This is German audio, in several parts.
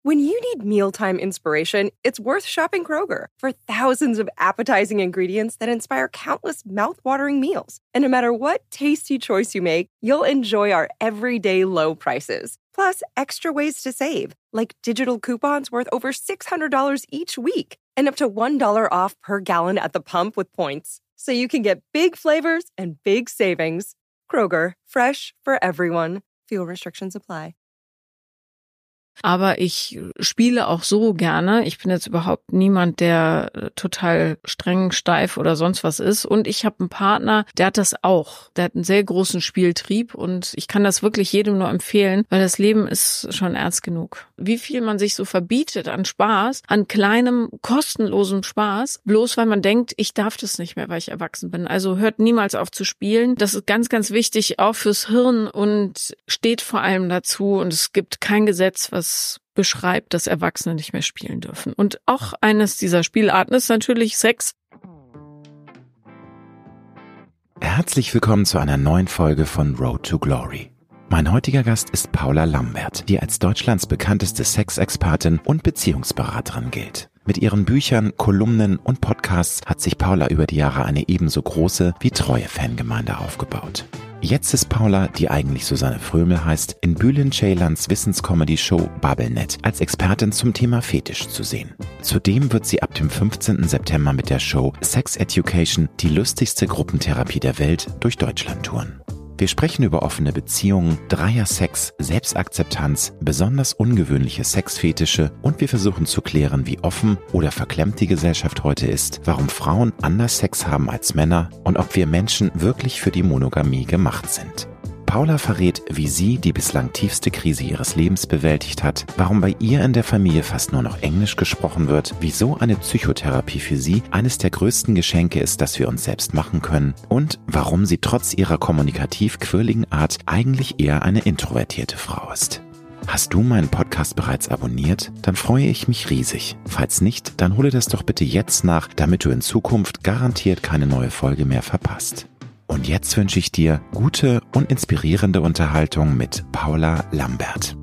When you need mealtime inspiration, it's worth shopping Kroger for thousands of appetizing ingredients that inspire countless mouth-watering meals. And no matter what tasty choice you make, you'll enjoy our everyday low prices. Plus, extra ways to save, like digital coupons worth over $600 each week and up to $1 off per gallon at the pump with points. So you can get big flavors and big savings. Kroger, fresh for everyone. Fuel restrictions apply. Aber ich spiele auch so gerne. Ich bin jetzt überhaupt niemand, der total streng, steif oder sonst was ist. Und ich habe einen Partner, der hat das auch. Der hat einen sehr großen Spieltrieb und ich kann das wirklich jedem nur empfehlen, weil das Leben ist schon ernst genug. Wie viel man sich so verbietet an Spaß, an kleinem, kostenlosem Spaß, bloß weil man denkt, ich darf das nicht mehr, weil ich erwachsen bin. Also hört niemals auf zu spielen. Das ist ganz, ganz wichtig, auch fürs Hirn und steht vor allem dazu. Und es gibt kein Gesetz, was beschreibt, dass Erwachsene nicht mehr spielen dürfen. Und auch eines dieser Spielarten ist natürlich Sex. Herzlich willkommen zu einer neuen Folge von Road to Glory. Mein heutiger Gast ist Paula Lambert, die als Deutschlands bekannteste Sexexpertin und Beziehungsberaterin gilt. Mit ihren Büchern, Kolumnen und Podcasts hat sich Paula über die Jahre eine ebenso große wie treue Fangemeinde aufgebaut. Jetzt ist Paula, die eigentlich Susanne Frömel heißt, in Bülent Ceylan's Wissenscomedy-Show Bubblenet als Expertin zum Thema Fetisch zu sehen. Zudem wird sie ab dem 15. September mit der Show Sex Education, die lustigste Gruppentherapie der Welt, durch Deutschland touren. Wir sprechen über offene Beziehungen, Dreiersex, Selbstakzeptanz, besonders ungewöhnliche Sexfetische und wir versuchen zu klären, wie offen oder verklemmt die Gesellschaft heute ist, warum Frauen anders Sex haben als Männer und ob wir Menschen wirklich für die Monogamie gemacht sind. Paula verrät, wie sie die bislang tiefste Krise ihres Lebens bewältigt hat, warum bei ihr in der Familie fast nur noch Englisch gesprochen wird, wieso eine Psychotherapie für sie eines der größten Geschenke ist, das wir uns selbst machen können und warum sie trotz ihrer kommunikativ quirligen Art eigentlich eher eine introvertierte Frau ist. Hast du meinen Podcast bereits abonniert? Dann freue ich mich riesig. Falls nicht, dann hole das doch bitte jetzt nach, damit du in Zukunft garantiert keine neue Folge mehr verpasst. Und jetzt wünsche ich dir gute und inspirierende Unterhaltung mit Paula Lambert.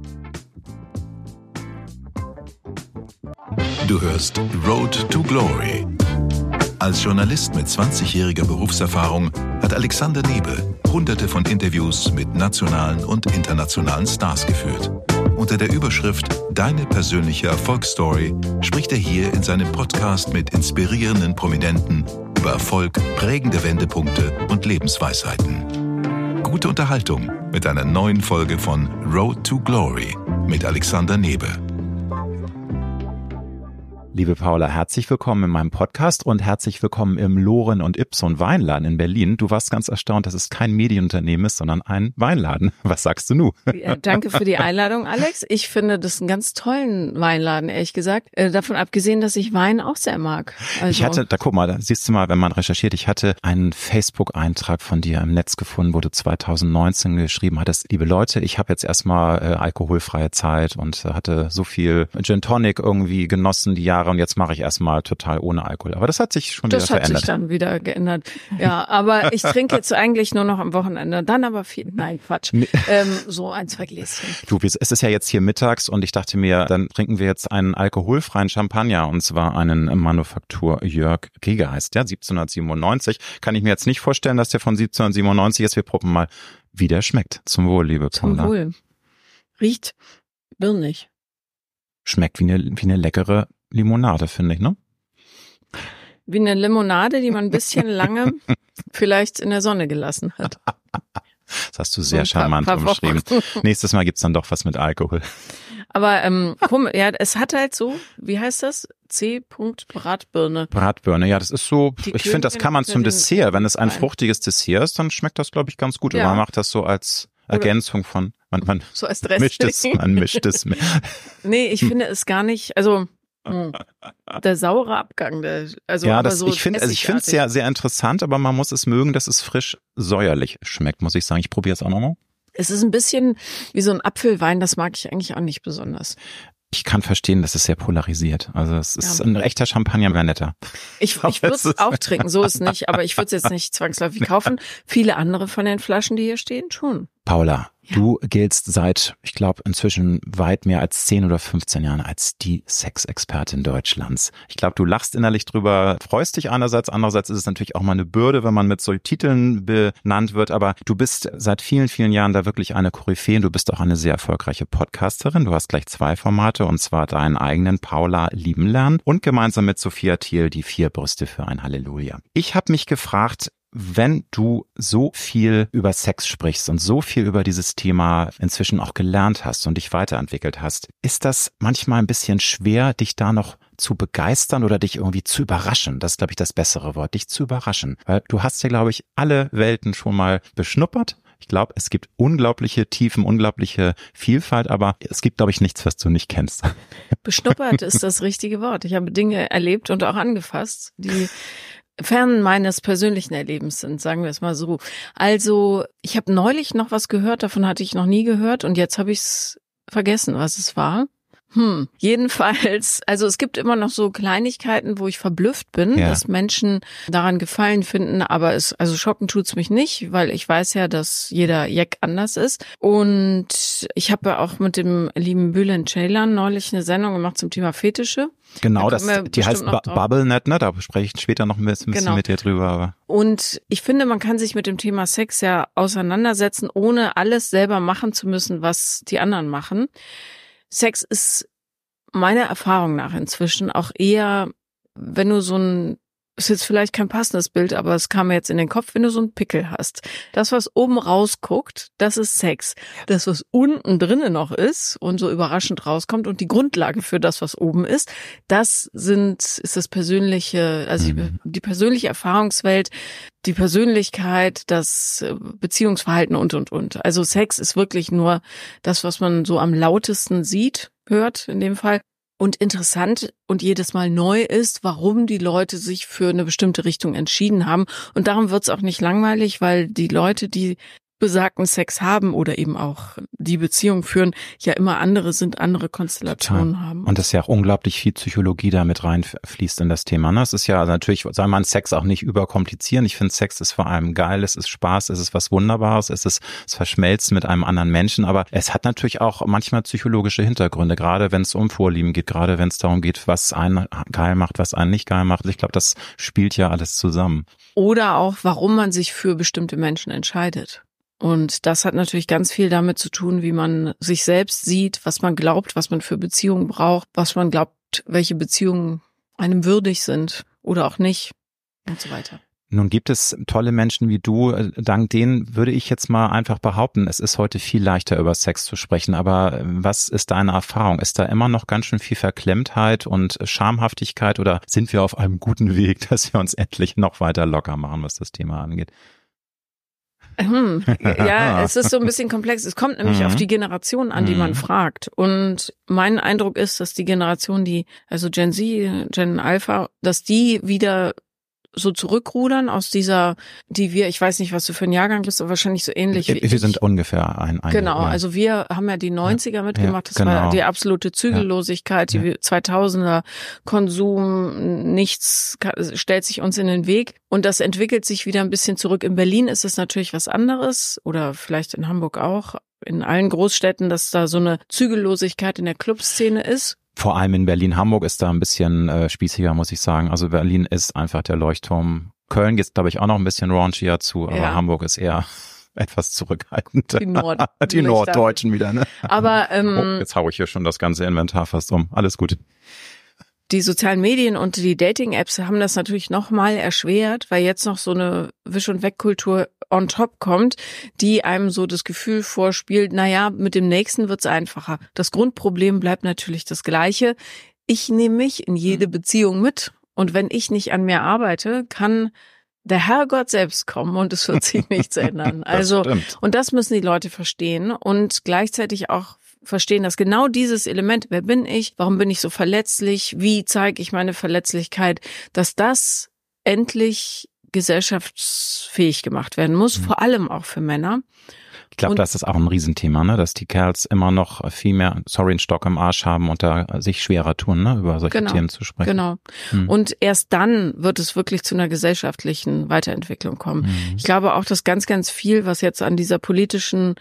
Du hörst Road to Glory. Als Journalist mit 20-jähriger Berufserfahrung hat Alexander Nebe hunderte von Interviews mit nationalen und internationalen Stars geführt. Unter der Überschrift Deine persönliche Erfolgsstory spricht er hier in seinem Podcast mit inspirierenden Prominenten über Erfolg, prägende Wendepunkte und Lebensweisheiten. Gute Unterhaltung mit einer neuen Folge von Road to Glory mit Alexander Nebe. Liebe Paula, herzlich willkommen in meinem Podcast und herzlich willkommen im Loren und Ibsen Weinladen in Berlin. Du warst ganz erstaunt, dass es kein Medienunternehmen ist, sondern ein Weinladen. Was sagst du nun? Ja, danke für die Einladung, Alex. Ich finde das einen ganz tollen Weinladen, ehrlich gesagt. Davon abgesehen, dass ich Wein auch sehr mag. Also Ich hatte, guck mal, da siehst du mal, wenn man recherchiert, ich hatte einen Facebook-Eintrag von dir im Netz gefunden, wo du 2019 geschrieben hattest, liebe Leute, ich habe jetzt erstmal alkoholfreie Zeit und hatte so viel Gin Tonic irgendwie genossen die Jahre und jetzt mache ich erstmal total ohne Alkohol. Aber das hat sich schon wieder verändert. Das hat sich dann wieder geändert. Ja, aber ich trinke jetzt eigentlich nur noch am Wochenende. Dann aber viel, nein, Quatsch. Nee. So 1-2 Gläschen. Du, es ist ja jetzt hier mittags und ich dachte mir, dann trinken wir jetzt einen alkoholfreien Champagner und zwar einen Manufaktur Jörg Giger heißt der, 1797. Kann ich mir jetzt nicht vorstellen, dass der von 1797 ist. Wir probieren mal, wie der schmeckt. Zum Wohl, liebe Paula. Zum Wohl. Riecht birnig. Schmeckt wie eine leckere Limonade, finde ich, ne? Wie eine Limonade, die man ein bisschen lange vielleicht in der Sonne gelassen hat. Das hast du sehr charmant umschrieben. Nächstes Mal gibt's dann doch was mit Alkohol. Aber ja, es hat halt so, wie heißt das? C. Bratbirne. Bratbirne, ja, das ist so, ich finde, das kann man zum Dessert. Wenn es ein fruchtiges Dessert ist, dann schmeckt das, glaube ich, ganz gut. Ja. Und man macht das so als Ergänzung von, man so als mischt es. Nee, ich finde es gar nicht, also der saure Abgang, ja, ich finde es sehr, sehr interessant, aber man muss es mögen, dass es frisch säuerlich schmeckt, muss ich sagen. Ich probiere es auch nochmal. Es ist ein bisschen wie so ein Apfelwein, das mag ich eigentlich auch nicht besonders. Ich kann verstehen, dass es sehr polarisiert. Also es ist ein echter Champagner, wäre netter. Ich würde es auch trinken, so ist nicht, aber ich würde es jetzt nicht zwangsläufig kaufen. Viele andere von den Flaschen, die hier stehen, schon. Paula, Du giltst seit, ich glaube, inzwischen weit mehr als 10 oder 15 Jahren als die Sexexpertin Deutschlands. Ich glaube, du lachst innerlich drüber, freust dich einerseits, andererseits ist es natürlich auch mal eine Bürde, wenn man mit solchen Titeln benannt wird, aber du bist seit vielen, vielen Jahren da wirklich eine Koryphäe. Du bist auch eine sehr erfolgreiche Podcasterin. Du hast gleich 2 Formate, und zwar deinen eigenen Paula lieben lernen und gemeinsam mit Sophia Thiel die 4 Brüste für ein Halleluja. Ich habe mich gefragt, wenn du so viel über Sex sprichst und so viel über dieses Thema inzwischen auch gelernt hast und dich weiterentwickelt hast, ist das manchmal ein bisschen schwer, dich da noch zu begeistern oder dich irgendwie zu überraschen? Das ist, glaube ich, das bessere Wort, dich zu überraschen. Weil du hast ja, glaube ich, alle Welten schon mal beschnuppert. Ich glaube, es gibt unglaubliche Tiefen, unglaubliche Vielfalt, aber es gibt, glaube ich, nichts, was du nicht kennst. Beschnuppert ist das richtige Wort. Ich habe Dinge erlebt und auch angefasst, die fern meines persönlichen Erlebens sind, sagen wir es mal so. Also, ich habe neulich noch was gehört, davon hatte ich noch nie gehört und jetzt habe ich es vergessen, was es war. Jedenfalls, also es gibt immer noch so Kleinigkeiten, wo ich verblüfft bin, dass Menschen daran Gefallen finden, aber also schocken tut's mich nicht, weil ich weiß ja, dass jeder Jack anders ist. Und ich habe ja auch mit dem lieben Bülent Ceylan neulich eine Sendung gemacht zum Thema Fetische. Genau, die heißt BubbleNet, ne? Da spreche ich später noch ein bisschen mit dir drüber. Aber. Und ich finde, man kann sich mit dem Thema Sex ja auseinandersetzen, ohne alles selber machen zu müssen, was die anderen machen. Sex ist meiner Erfahrung nach inzwischen auch eher, wenn du ist jetzt vielleicht kein passendes Bild, aber es kam mir jetzt in den Kopf, wenn du so einen Pickel hast. Das, was oben rausguckt, das ist Sex. Das, was unten drinnen noch ist und so überraschend rauskommt und die Grundlage für das, was oben ist, ist das persönliche, also die persönliche Erfahrungswelt, die Persönlichkeit, das Beziehungsverhalten und. Also Sex ist wirklich nur das, was man so am lautesten sieht, hört in dem Fall. Und interessant und jedes Mal neu ist, warum die Leute sich für eine bestimmte Richtung entschieden haben. Und darum wird's auch nicht langweilig, weil die Leute, die besagten Sex haben oder eben auch die Beziehung führen, ja immer andere Konstellationen haben. Und dass ja auch unglaublich viel Psychologie da mit reinfließt in das Thema. Ne? Es ist ja natürlich, soll man Sex auch nicht überkomplizieren. Ich finde, Sex ist vor allem geil, es ist Spaß, es ist was Wunderbares, es verschmelzt mit einem anderen Menschen, aber es hat natürlich auch manchmal psychologische Hintergründe, gerade wenn es um Vorlieben geht, gerade wenn es darum geht, was einen geil macht, was einen nicht geil macht. Ich glaube, das spielt ja alles zusammen. Oder auch, warum man sich für bestimmte Menschen entscheidet. Und das hat natürlich ganz viel damit zu tun, wie man sich selbst sieht, was man glaubt, was man für Beziehungen braucht, was man glaubt, welche Beziehungen einem würdig sind oder auch nicht und so weiter. Nun gibt es tolle Menschen wie du, dank denen würde ich jetzt mal einfach behaupten, es ist heute viel leichter über Sex zu sprechen, aber was ist deine Erfahrung? Ist da immer noch ganz schön viel Verklemmtheit und Schamhaftigkeit oder sind wir auf einem guten Weg, dass wir uns endlich noch weiter locker machen, was das Thema angeht? Ja, es ist so ein bisschen komplex. Es kommt nämlich auf die Generation an, die man fragt. Und mein Eindruck ist, dass die Generation, also Gen Z, Gen Alpha, dass die wieder so zurückrudern aus dieser, ich weiß nicht, was du für ein Jahrgang bist, aber wahrscheinlich so ähnlich wie ich. Wir sind ungefähr ein Genau, Jahr. also wir haben ja die 90er mitgemacht, das war die absolute Zügellosigkeit, die 2000er Konsum, nichts stellt sich uns in den Weg und das entwickelt sich wieder ein bisschen zurück. In Berlin ist es natürlich was anderes oder vielleicht in Hamburg auch, in allen Großstädten, dass da so eine Zügellosigkeit in der Clubszene ist. Vor allem in Berlin-Hamburg ist da ein bisschen spießiger, muss ich sagen. Also Berlin ist einfach der Leuchtturm. Köln geht, glaube ich, auch noch ein bisschen raunchier zu, aber Hamburg ist eher etwas zurückhaltend. Die Norddeutschen wieder, ne? Aber jetzt haue ich hier schon das ganze Inventar fast um. Alles gut. Die sozialen Medien und die Dating-Apps haben das natürlich nochmal erschwert, weil jetzt noch so eine Wisch- und Weg-Kultur on top kommt, die einem so das Gefühl vorspielt, naja, mit dem Nächsten wird's einfacher. Das Grundproblem bleibt natürlich das gleiche. Ich nehme mich in jede Beziehung mit und wenn ich nicht an mir arbeite, kann der Herrgott selbst kommen und es wird sich nichts ändern. Also, und das müssen die Leute verstehen und gleichzeitig auch verstehen, dass genau dieses Element, wer bin ich, warum bin ich so verletzlich, wie zeige ich meine Verletzlichkeit, dass das endlich gesellschaftsfähig gemacht werden muss, vor allem auch für Männer. Ich glaube, das ist auch ein Riesenthema, ne? Dass die Kerls immer noch viel mehr, einen Stock im Arsch haben und da sich schwerer tun, ne? Über solche Themen zu sprechen. Genau. Und erst dann wird es wirklich zu einer gesellschaftlichen Weiterentwicklung kommen. Ich glaube auch, dass ganz, ganz viel, was jetzt an dieser politischen,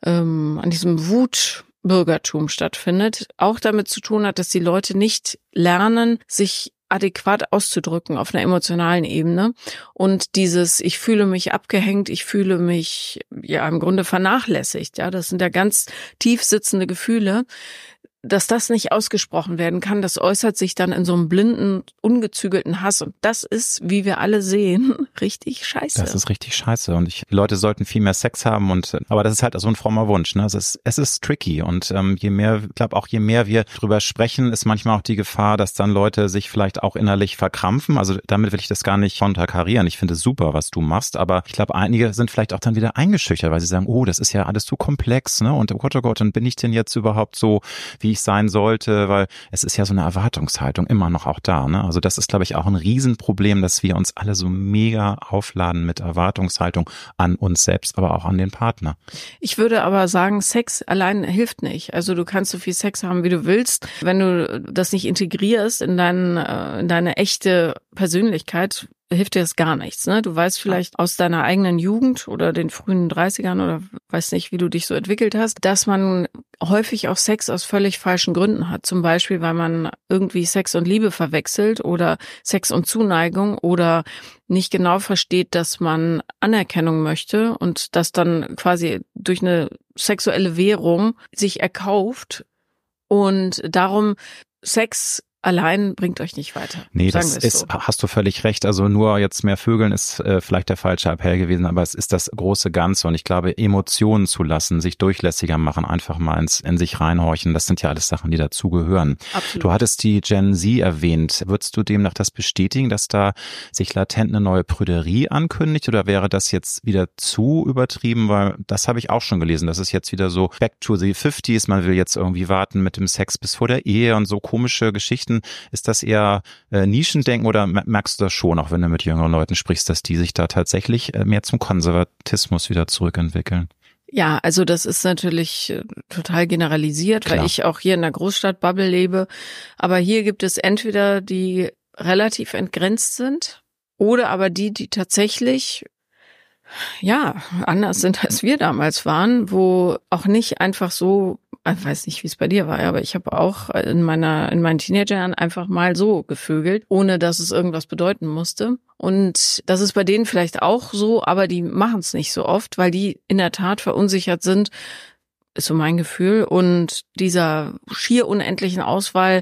an diesem Wutbürgertum stattfindet, auch damit zu tun hat, dass die Leute nicht lernen, sich adäquat auszudrücken auf einer emotionalen Ebene. Und dieses, ich fühle mich abgehängt, ich fühle mich ja im Grunde vernachlässigt. Ja, das sind ja ganz tief sitzende Gefühle. Dass das nicht ausgesprochen werden kann, das äußert sich dann in so einem blinden, ungezügelten Hass. Und das ist, wie wir alle sehen, richtig scheiße. Das ist richtig scheiße. Und die Leute sollten viel mehr Sex haben. Aber das ist halt so ein frommer Wunsch. Ne? Es ist tricky. Und je mehr wir drüber sprechen, ist manchmal auch die Gefahr, dass dann Leute sich vielleicht auch innerlich verkrampfen. Also damit will ich das gar nicht konterkarieren. Ich finde es super, was du machst. Aber ich glaube, einige sind vielleicht auch dann wieder eingeschüchtert, weil sie sagen, oh, das ist ja alles zu komplex. Ne? Und oh Gott, und bin ich denn jetzt überhaupt so, wie ich sein sollte, weil es ist ja so eine Erwartungshaltung immer noch auch da. Ne? Also das ist, glaube ich, auch ein Riesenproblem, dass wir uns alle so mega aufladen mit Erwartungshaltung an uns selbst, aber auch an den Partner. Ich würde aber sagen, Sex allein hilft nicht. Also du kannst so viel Sex haben, wie du willst. Wenn du das nicht integrierst in deine echte Persönlichkeit, hilft dir das gar nichts. Ne? Du weißt vielleicht aus deiner eigenen Jugend oder den frühen 30ern oder weiß nicht, wie du dich so entwickelt hast, dass man häufig auch Sex aus völlig falschen Gründen hat. Zum Beispiel, weil man irgendwie Sex und Liebe verwechselt oder Sex und Zuneigung oder nicht genau versteht, dass man Anerkennung möchte und das dann quasi durch eine sexuelle Währung sich erkauft. Und darum Sex allein bringt euch nicht weiter. Nee, das ist, so. Hast du völlig recht. Also nur jetzt mehr Vögeln ist vielleicht der falsche Appell gewesen, aber es ist das große Ganze und ich glaube, Emotionen zu lassen, sich durchlässiger machen, einfach mal in sich reinhorchen, das sind ja alles Sachen, die dazugehören. Absolut. Du hattest die Gen Z erwähnt. Würdest du demnach das bestätigen, dass da sich latent eine neue Prüderie ankündigt oder wäre das jetzt wieder zu übertrieben? Weil das habe ich auch schon gelesen, das ist jetzt wieder so back to the 50s, man will jetzt irgendwie warten mit dem Sex bis vor der Ehe und so komische Geschichten. Ist das eher Nischendenken oder merkst du das schon, auch wenn du mit jüngeren Leuten sprichst, dass die sich da tatsächlich mehr zum Konservatismus wieder zurückentwickeln? Ja, also das ist natürlich total generalisiert, Klar. Weil ich auch hier in der Großstadtbubble lebe. Aber hier gibt es entweder die relativ entgrenzt sind oder aber die tatsächlich anders sind, als wir damals waren, wo auch nicht einfach so, ich weiß nicht, wie es bei dir war, aber ich habe auch in meinen Teenagerjahren einfach mal so gevögelt, ohne dass es irgendwas bedeuten musste. Und das ist bei denen vielleicht auch so, aber die machen es nicht so oft, weil die in der Tat verunsichert sind, ist so mein Gefühl. Und dieser schier unendlichen Auswahl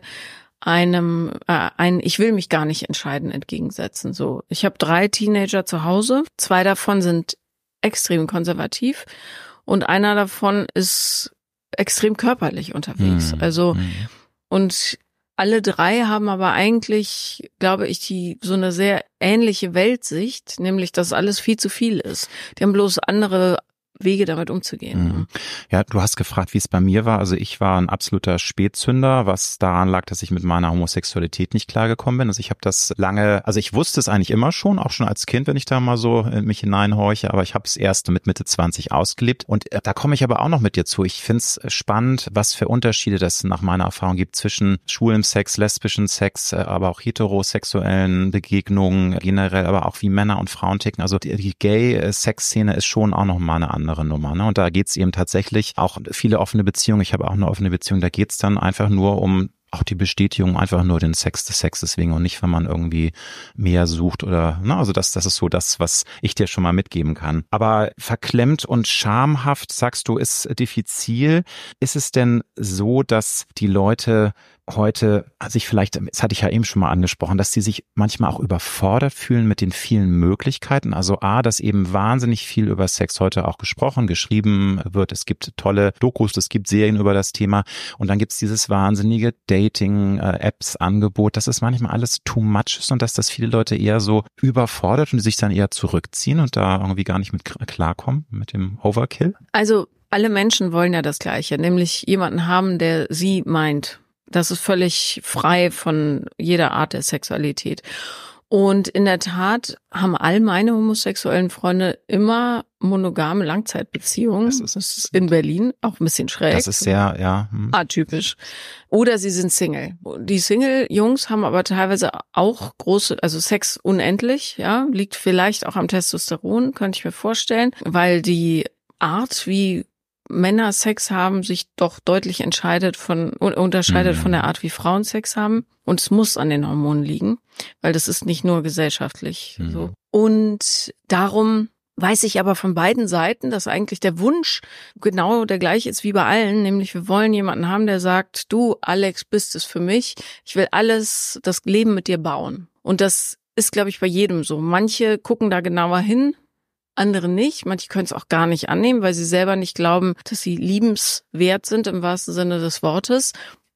ich will mich gar nicht entscheiden, entgegensetzen. So, ich habe 3 Teenager zu Hause, 2 davon sind extrem konservativ und einer davon ist extrem körperlich unterwegs. Und alle 3 haben aber eigentlich, glaube ich, so eine sehr ähnliche Weltsicht, nämlich, dass alles viel zu viel ist. Die haben bloß andere Wege, damit umzugehen. Ja, du hast gefragt, wie es bei mir war. Also ich war ein absoluter Spätzünder, was daran lag, dass ich mit meiner Homosexualität nicht klargekommen bin. Also ich habe das ich wusste es eigentlich immer schon, auch schon als Kind, wenn ich da mal so in mich hineinhorche, aber ich habe es erst mit Mitte 20 ausgelebt. Und da komme ich aber auch noch mit dir zu. Ich finde es spannend, was für Unterschiede das nach meiner Erfahrung gibt zwischen schwulem Sex, lesbischen Sex, aber auch heterosexuellen Begegnungen generell, aber auch wie Männer und Frauen ticken. Also die Gay-Sex-Szene ist schon auch noch mal eine andere Nummer. Ne? Und da geht's eben tatsächlich auch viele offene Beziehungen. Ich habe auch eine offene Beziehung. Da geht's dann einfach nur um auch die Bestätigung, einfach nur den Sex des Sexes wegen und nicht, wenn man irgendwie mehr sucht oder, also das ist so das, was ich dir schon mal mitgeben kann. Aber verklemmt und schamhaft, sagst du, ist diffizil. Ist es denn so, dass die Leute heute sich vielleicht, das hatte ich ja eben schon mal angesprochen, dass sie sich manchmal auch überfordert fühlen mit den vielen Möglichkeiten. Also dass eben wahnsinnig viel über Sex heute auch gesprochen, geschrieben wird. Es gibt tolle Dokus, es gibt Serien über das Thema und dann gibt's dieses wahnsinnige Dating-Apps-Angebot, dass es manchmal alles too much ist und dass das viele Leute eher so überfordert und die sich dann eher zurückziehen und da irgendwie gar nicht mit klarkommen, mit dem Overkill. Also alle Menschen wollen ja das Gleiche, nämlich jemanden haben, der sie meint. Das ist völlig frei von jeder Art der Sexualität. Und in der Tat haben all meine homosexuellen Freunde immer monogame Langzeitbeziehungen. Das ist in Berlin auch ein bisschen schräg. Das ist sehr, ja. Atypisch. Oder sie sind Single. Die Single-Jungs haben aber teilweise auch große, also Sex unendlich, ja, liegt vielleicht auch am Testosteron, könnte ich mir vorstellen, weil die Art, wie Männer Sex haben, sich doch deutlich unterscheidet von der Art, wie Frauen Sex haben. Und es muss an den Hormonen liegen, weil das ist nicht nur gesellschaftlich so. Und darum weiß ich aber von beiden Seiten, dass eigentlich der Wunsch genau der gleiche ist wie bei allen, nämlich wir wollen jemanden haben, der sagt, du Alex bist es für mich, ich will das Leben mit dir bauen. Und das ist, glaube ich, bei jedem so. Manche gucken da genauer hin, andere nicht. Manche können es auch gar nicht annehmen, weil sie selber nicht glauben, dass sie liebenswert sind im wahrsten Sinne des Wortes.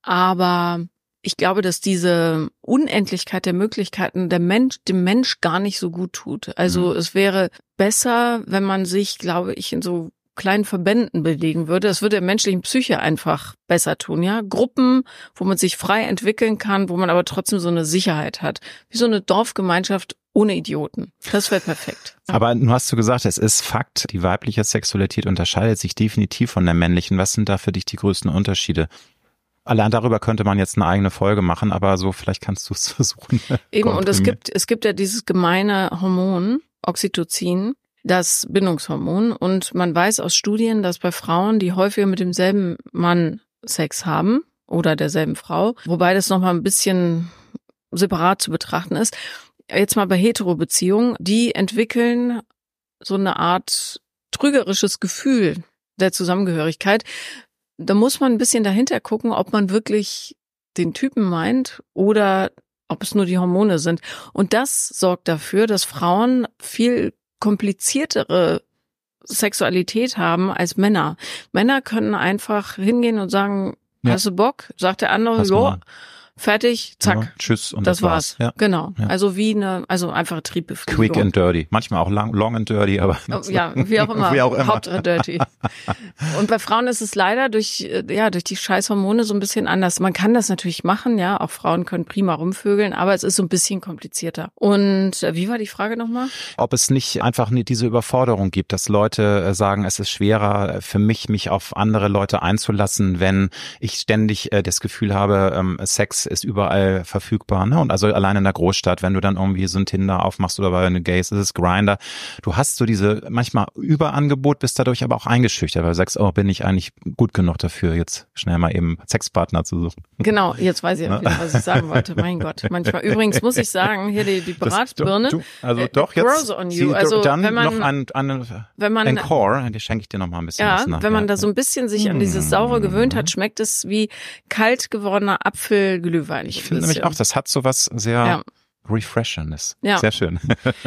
Aber ich glaube, dass diese Unendlichkeit der Möglichkeiten dem Mensch gar nicht so gut tut. Also es wäre besser, wenn man sich, glaube ich, in so kleinen Verbänden bewegen würde. Das würde der menschlichen Psyche einfach besser tun, ja. Gruppen, wo man sich frei entwickeln kann, wo man aber trotzdem so eine Sicherheit hat. Wie so eine Dorfgemeinschaft ohne Idioten. Das wäre perfekt. Aber du hast gesagt, es ist Fakt, die weibliche Sexualität unterscheidet sich definitiv von der männlichen. Was sind da für dich die größten Unterschiede? Allein darüber könnte man jetzt eine eigene Folge machen, aber so vielleicht kannst du es versuchen. Eben, und es gibt ja dieses gemeine Hormon, Oxytocin, das Bindungshormon. Und man weiß aus Studien, dass bei Frauen, die häufiger mit demselben Mann Sex haben oder derselben Frau, wobei das nochmal ein bisschen separat zu betrachten ist, jetzt mal bei Hetero-Beziehungen, die entwickeln so eine Art trügerisches Gefühl der Zusammengehörigkeit. Da muss man ein bisschen dahinter gucken, ob man wirklich den Typen meint oder ob es nur die Hormone sind. Und das sorgt dafür, dass Frauen viel kompliziertere Sexualität haben als Männer. Männer können einfach hingehen und sagen, hast du Bock? Sagt der andere, jo. Fertig, zack. Ja, tschüss und das war's. Ja. Genau. Ja. Also einfach Triebbefriedigung. Quick and dirty. Manchmal auch long and dirty, aber ja, wie auch immer. Wie auch immer. Hauptsache dirty. Und bei Frauen ist es leider durch die Scheißhormone so ein bisschen anders. Man kann das natürlich machen, ja. Auch Frauen können prima rumvögeln, aber es ist so ein bisschen komplizierter. Und wie war die Frage nochmal? Ob es nicht einfach diese Überforderung gibt, dass Leute sagen, es ist schwerer für mich auf andere Leute einzulassen, wenn ich ständig das Gefühl habe, Sex ist überall verfügbar, ne? Und also allein in der Großstadt, wenn du dann irgendwie so ein Tinder aufmachst oder bei den Gays, ist es Grindr. Du hast so diese manchmal Überangebot, bist dadurch aber auch eingeschüchtert, weil du sagst, bin ich eigentlich gut genug dafür, jetzt schnell mal eben Sexpartner zu suchen. Genau, jetzt weiß ich auch wieder, was ich sagen wollte. Mein Gott, manchmal. Übrigens muss ich sagen, hier die Bratbirne. Doch, jetzt. Grows on you. Also dann wenn man noch ein Encore, die schenke ich dir noch mal ein bisschen was nach. Wenn man da so ein bisschen sich an dieses Saure gewöhnt hat, schmeckt es wie kalt gewordener Apfelglühwein. Ich finde nämlich auch, das hat so was sehr Refreshendes. Ja. Sehr schön.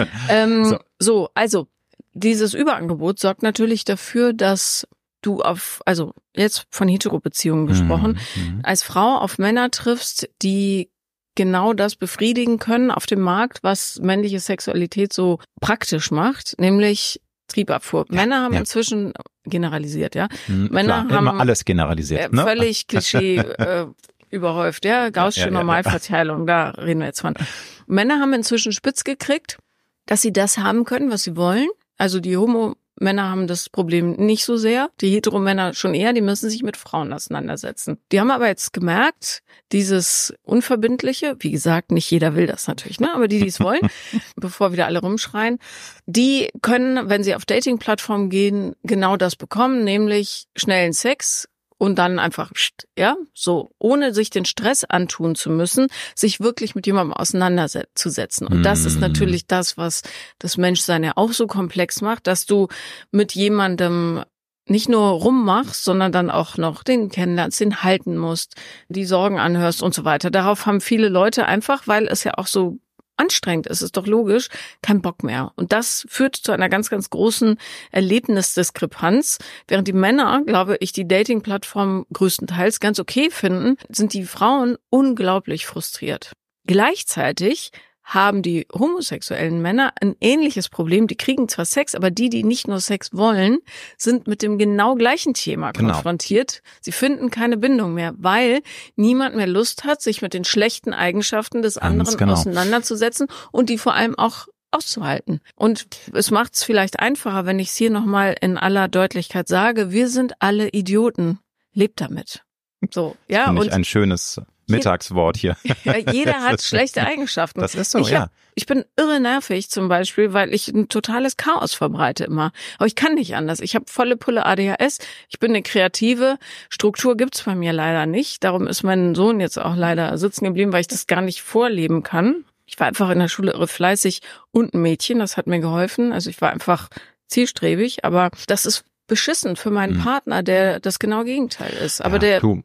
Also dieses Überangebot sorgt natürlich dafür, dass du also jetzt von Hetero-Beziehungen gesprochen, als Frau auf Männer triffst, die genau das befriedigen können auf dem Markt, was männliche Sexualität so praktisch macht, nämlich Triebabfuhr. Männer haben inzwischen generalisiert, ja. Männer haben immer alles generalisiert, ne? Völlig Klischee überhäuft, ja. Gaußsche Normalverteilung, da reden wir jetzt von. Männer haben inzwischen spitz gekriegt, dass sie das haben können, was sie wollen. Also die Homo-Männer haben das Problem nicht so sehr. Die Hetero-Männer schon eher, die müssen sich mit Frauen auseinandersetzen. Die haben aber jetzt gemerkt, dieses Unverbindliche, wie gesagt, nicht jeder will das natürlich, ne? Aber die es wollen, bevor wieder alle rumschreien, die können, wenn sie auf Dating-Plattformen gehen, genau das bekommen, nämlich schnellen Sex und dann einfach, so, ohne sich den Stress antun zu müssen, sich wirklich mit jemandem auseinanderzusetzen. Und das ist natürlich das, was das Menschsein ja auch so komplex macht, dass du mit jemandem nicht nur rummachst, sondern dann auch noch den kennenlernst, den halten musst, die Sorgen anhörst und so weiter. Darauf haben viele Leute einfach, weil es ja auch so anstrengend ist, ist doch logisch, kein Bock mehr. Und das führt zu einer ganz, ganz großen Erlebnisdiskrepanz. Während die Männer, glaube ich, die Dating-Plattform größtenteils ganz okay finden, sind die Frauen unglaublich frustriert. Gleichzeitig haben die homosexuellen Männer ein ähnliches Problem. Die kriegen zwar Sex, aber die nicht nur Sex wollen, sind mit dem genau gleichen Thema konfrontiert. Sie finden keine Bindung mehr, weil niemand mehr Lust hat, sich mit den schlechten Eigenschaften des anderen auseinanderzusetzen und die vor allem auch auszuhalten. Und es macht es vielleicht einfacher, wenn ich es hier nochmal in aller Deutlichkeit sage, wir sind alle Idioten. Lebt damit. So, ja. Finde ich ein schönes Mittagswort hier. Ja, jeder hat schlechte Eigenschaften. Das ist so, Ich bin irre nervig zum Beispiel, weil ich ein totales Chaos verbreite immer. Aber ich kann nicht anders. Ich habe volle Pulle ADHS. Ich bin eine Kreative. Struktur gibt's bei mir leider nicht. Darum ist mein Sohn jetzt auch leider sitzen geblieben, weil ich das gar nicht vorleben kann. Ich war einfach in der Schule irre fleißig und ein Mädchen. Das hat mir geholfen. Also ich war einfach zielstrebig. Aber das ist beschissen für meinen Partner, der das genaue Gegenteil ist. Aber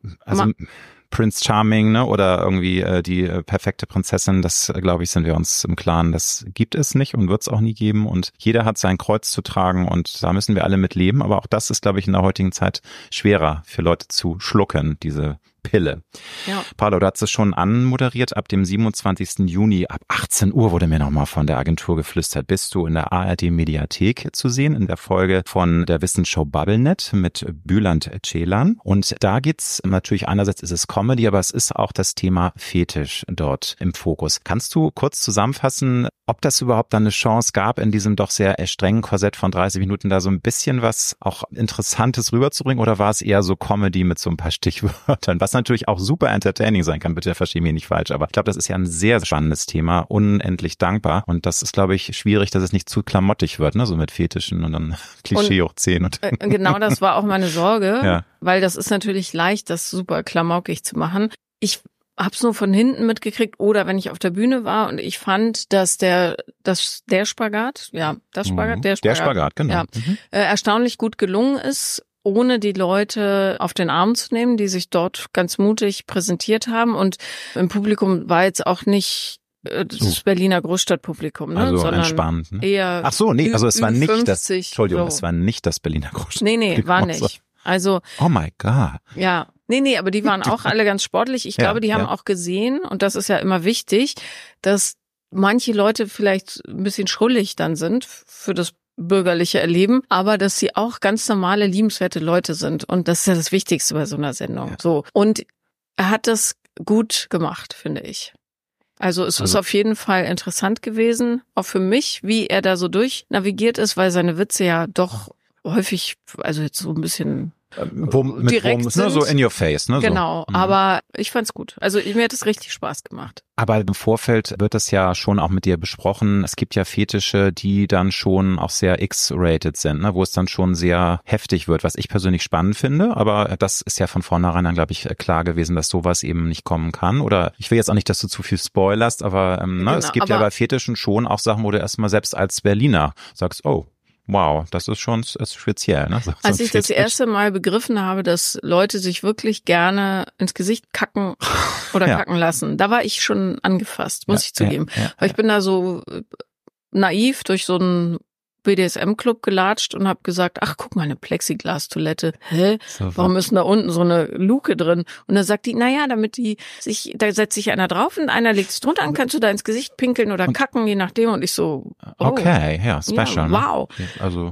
Prince Charming, ne, oder irgendwie die perfekte Prinzessin, das, glaube ich, sind wir uns im Klaren, das gibt es nicht und wird es auch nie geben und jeder hat sein Kreuz zu tragen und da müssen wir alle mit leben, aber auch das ist, glaube ich, in der heutigen Zeit schwerer für Leute zu schlucken, diese Pille. Ja. Paula, du hast es schon anmoderiert, ab dem 27. Juni ab 18 Uhr wurde mir nochmal von der Agentur geflüstert, bist du in der ARD-Mediathek zu sehen, in der Folge von der Wissensshow Bubblenet mit Bülent Ceylan. Und da geht's natürlich, einerseits ist es Comedy, aber es ist auch das Thema Fetisch dort im Fokus. Kannst du kurz zusammenfassen, ob das überhaupt dann eine Chance gab, in diesem doch sehr strengen Korsett von 30 Minuten da so ein bisschen was auch Interessantes rüberzubringen, oder war es eher so Comedy mit so ein paar Stichwörtern, was natürlich auch super entertaining sein kann, bitte verstehe mich nicht falsch, aber ich glaube, das ist ja ein sehr spannendes Thema, unendlich dankbar und das ist, glaube ich, schwierig, dass es nicht zu klamottig wird, ne, so mit Fetischen und dann Klischee hoch 10. Und genau, das war auch meine Sorge, weil das ist natürlich leicht, das super klamaukig zu machen. Ich hab's nur von hinten mitgekriegt oder wenn ich auf der Bühne war und ich fand, dass der Spagat, genau, erstaunlich gut gelungen ist, ohne die Leute auf den Arm zu nehmen, die sich dort ganz mutig präsentiert haben. Und im Publikum war jetzt auch nicht das Berliner Großstadtpublikum, ne? Also sondern entspannt, ne? Eher ach so, nee, also es war nicht 50, das, Entschuldigung, es war nicht das Berliner Großstadtpublikum. Nee, war nicht. Also, oh my God. Ja, nee, aber die waren auch alle ganz sportlich. Ich glaube, die haben auch gesehen, und das ist ja immer wichtig, dass manche Leute vielleicht ein bisschen schrullig dann sind für das bürgerliche Erleben, aber dass sie auch ganz normale, liebenswerte Leute sind. Und das ist ja das Wichtigste bei so einer Sendung. Ja. So. Und er hat das gut gemacht, finde ich. Also es ist auf jeden Fall interessant gewesen, auch für mich, wie er da so durchnavigiert ist, weil seine Witze ja doch häufig, also jetzt so ein bisschen direkt sind. Ne, so in your face. Ne, genau, so. Aber ich fand's gut. Also mir hat es richtig Spaß gemacht. Aber im Vorfeld wird das ja schon auch mit dir besprochen. Es gibt ja Fetische, die dann schon auch sehr X-rated sind, ne, wo es dann schon sehr heftig wird, was ich persönlich spannend finde. Aber das ist ja von vornherein dann, glaube ich, klar gewesen, dass sowas eben nicht kommen kann. Oder ich will jetzt auch nicht, dass du zu viel spoilerst, aber genau, es gibt ja bei Fetischen schon auch Sachen, wo du erstmal selbst als Berliner sagst, oh, wow, das ist schon speziell. Ne? Als ich das erste Mal begriffen habe, dass Leute sich wirklich gerne ins Gesicht kacken oder kacken lassen, da war ich schon angefasst, muss ich zugeben. Weil ich bin da so naiv durch so einen BDSM-Club gelatscht und habe gesagt, ach, guck mal, eine Plexiglas-Toilette. Hä? So, warum ist denn da unten so eine Luke drin? Und dann sagt die, naja, damit da setzt sich einer drauf und einer legt es drunter an, kannst du da ins Gesicht pinkeln oder kacken, je nachdem. Und ich so, okay, ja, special. Ja, wow. Ne? Also